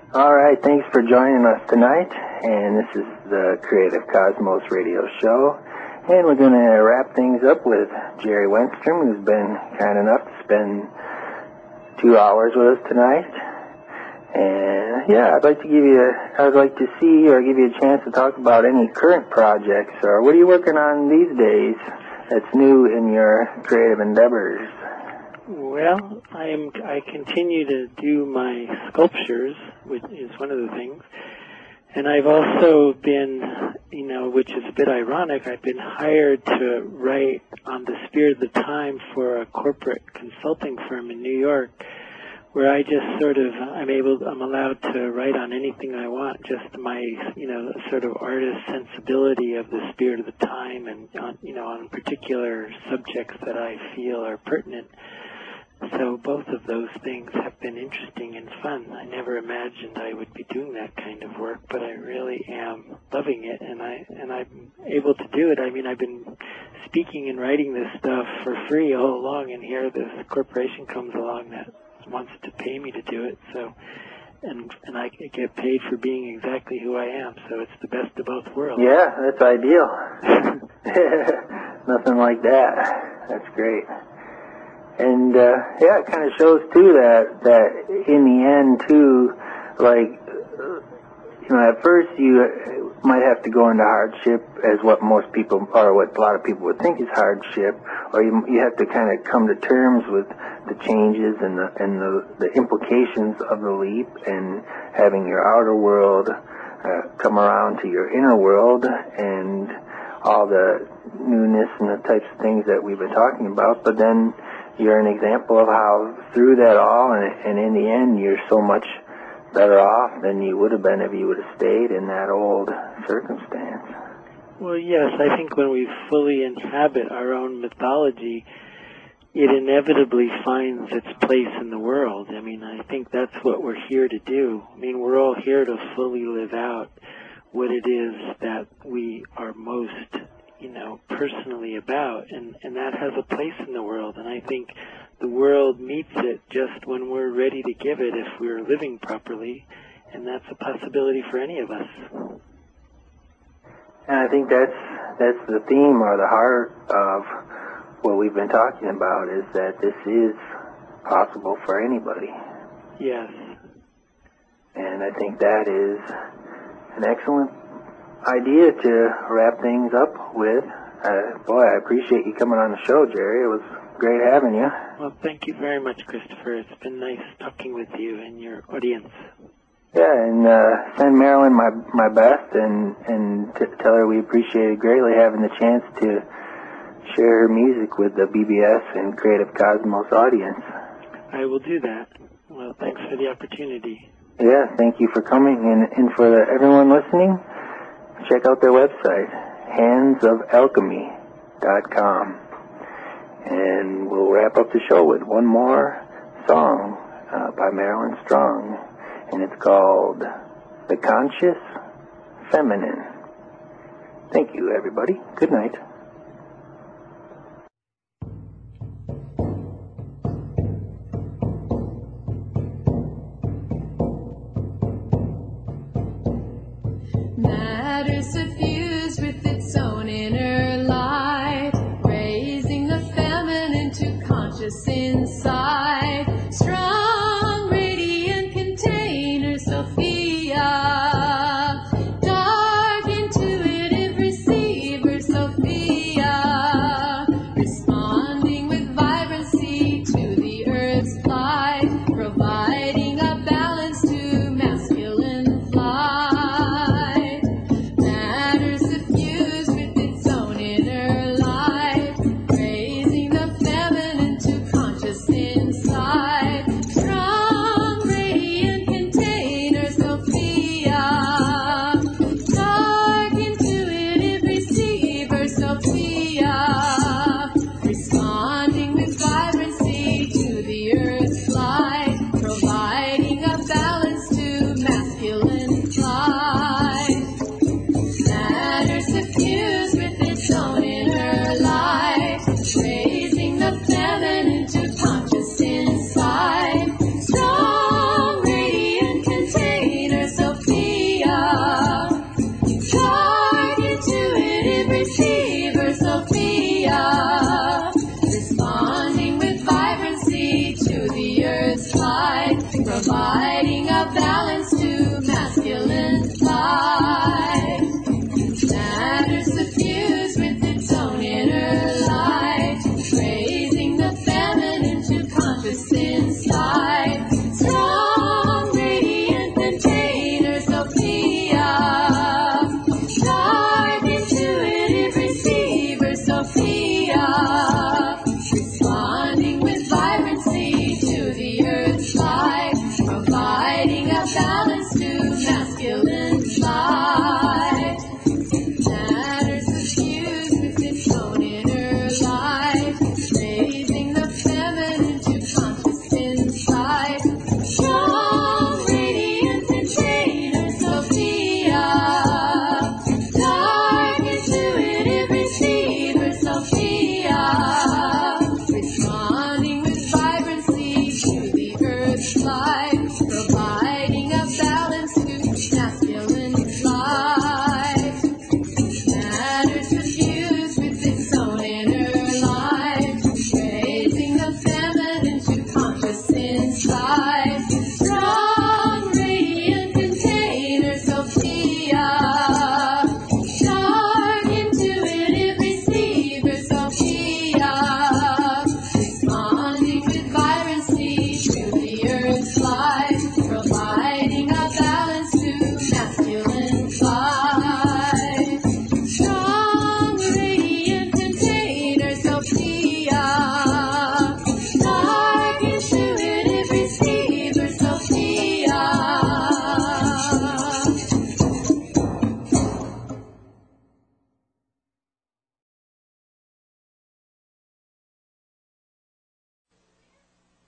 All right, thanks for joining us tonight, and this is the Creative Cosmos Radio Show, and we're going to wrap things up with Jerry Wenstrom, who's been kind enough to spend two hours with us tonight. And yeah, I'd like to give you, a, I'd like to see or give you a chance to talk about any current projects, or what are you working on these days that's new in your creative endeavors? Well, I am. I continue to do my sculptures, which is one of the things, and I've also been, you know, which is a bit ironic. I've been hired to write on the spirit of the time for a corporate consulting firm in New York, where I just sort of, I'm able, I'm allowed to write on anything I want, just my, you know, sort of artist sensibility of the spirit of the time, and on, you know, on particular subjects that I feel are pertinent. So both of those things have been interesting and fun. I never imagined I would be doing that kind of work, but I really am loving it, and I and I'm able to do it. I mean, I've been speaking and writing this stuff for free all along, and here this corporation comes along that wants to pay me to do it. So, and and I get paid for being exactly who I am. So it's the best of both worlds. Yeah, that's ideal. Nothing like that. That's great. And, uh, yeah, it kind of shows, too, that, that in the end, too, like, you know, at first you might have to go into hardship as what most people, or what a lot of people would think is hardship, or you, you have to kind of come to terms with the changes and the, and the, the implications of the leap, and having your outer world uh, come around to your inner world, and all the newness and the types of things that we've been talking about. But then you're an example of how through that all, and, and in the end, you're so much better off than you would have been if you would have stayed in that old circumstance. Well, yes, I think when we fully inhabit our own mythology, it inevitably finds its place in the world. I mean, I think that's what we're here to do. I mean, we're all here to fully live out what it is that we are most, you know, personally about, and, and that has a place in the world, and I think the world meets it just when we're ready to give it, if we're living properly, and that's a possibility for any of us. And I think that's that's the theme or the heart of what we've been talking about, is that this is possible for anybody. Yes. And I think that is an excellent idea to wrap things up with. Uh, boy, I appreciate you coming on the show, Jerry. It was great having you. Well, thank you very much, Christopher. It's been nice talking with you and your audience. Yeah, and uh, send Marilyn my my best, and, and t- tell her we appreciated greatly having the chance to share her music with the B B S and Creative Cosmos audience. I will do that. Well, thanks for the opportunity. Yeah, thank you for coming, and, and for the, everyone listening, check out their website, hands of alchemy dot com. And we'll wrap up the show with one more song uh, by Marilyn Strong, and it's called The Conscious Feminine. Thank you, everybody. Good night. Matter suffused with its own inner light, raising the feminine to conscious inside. Strong, radiant container, Sophia. Dark, intuitive receiver, Sophia. Responding with vibrancy to the earth's plight, providing a balance to masculine flight.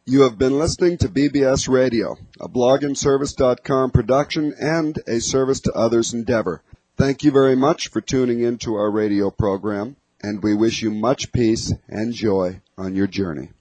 You have been listening to B B S Radio, a blog and service dot com production and a service to others endeavor. Thank you very much for tuning in to our radio program, and we wish you much peace and joy on your journey.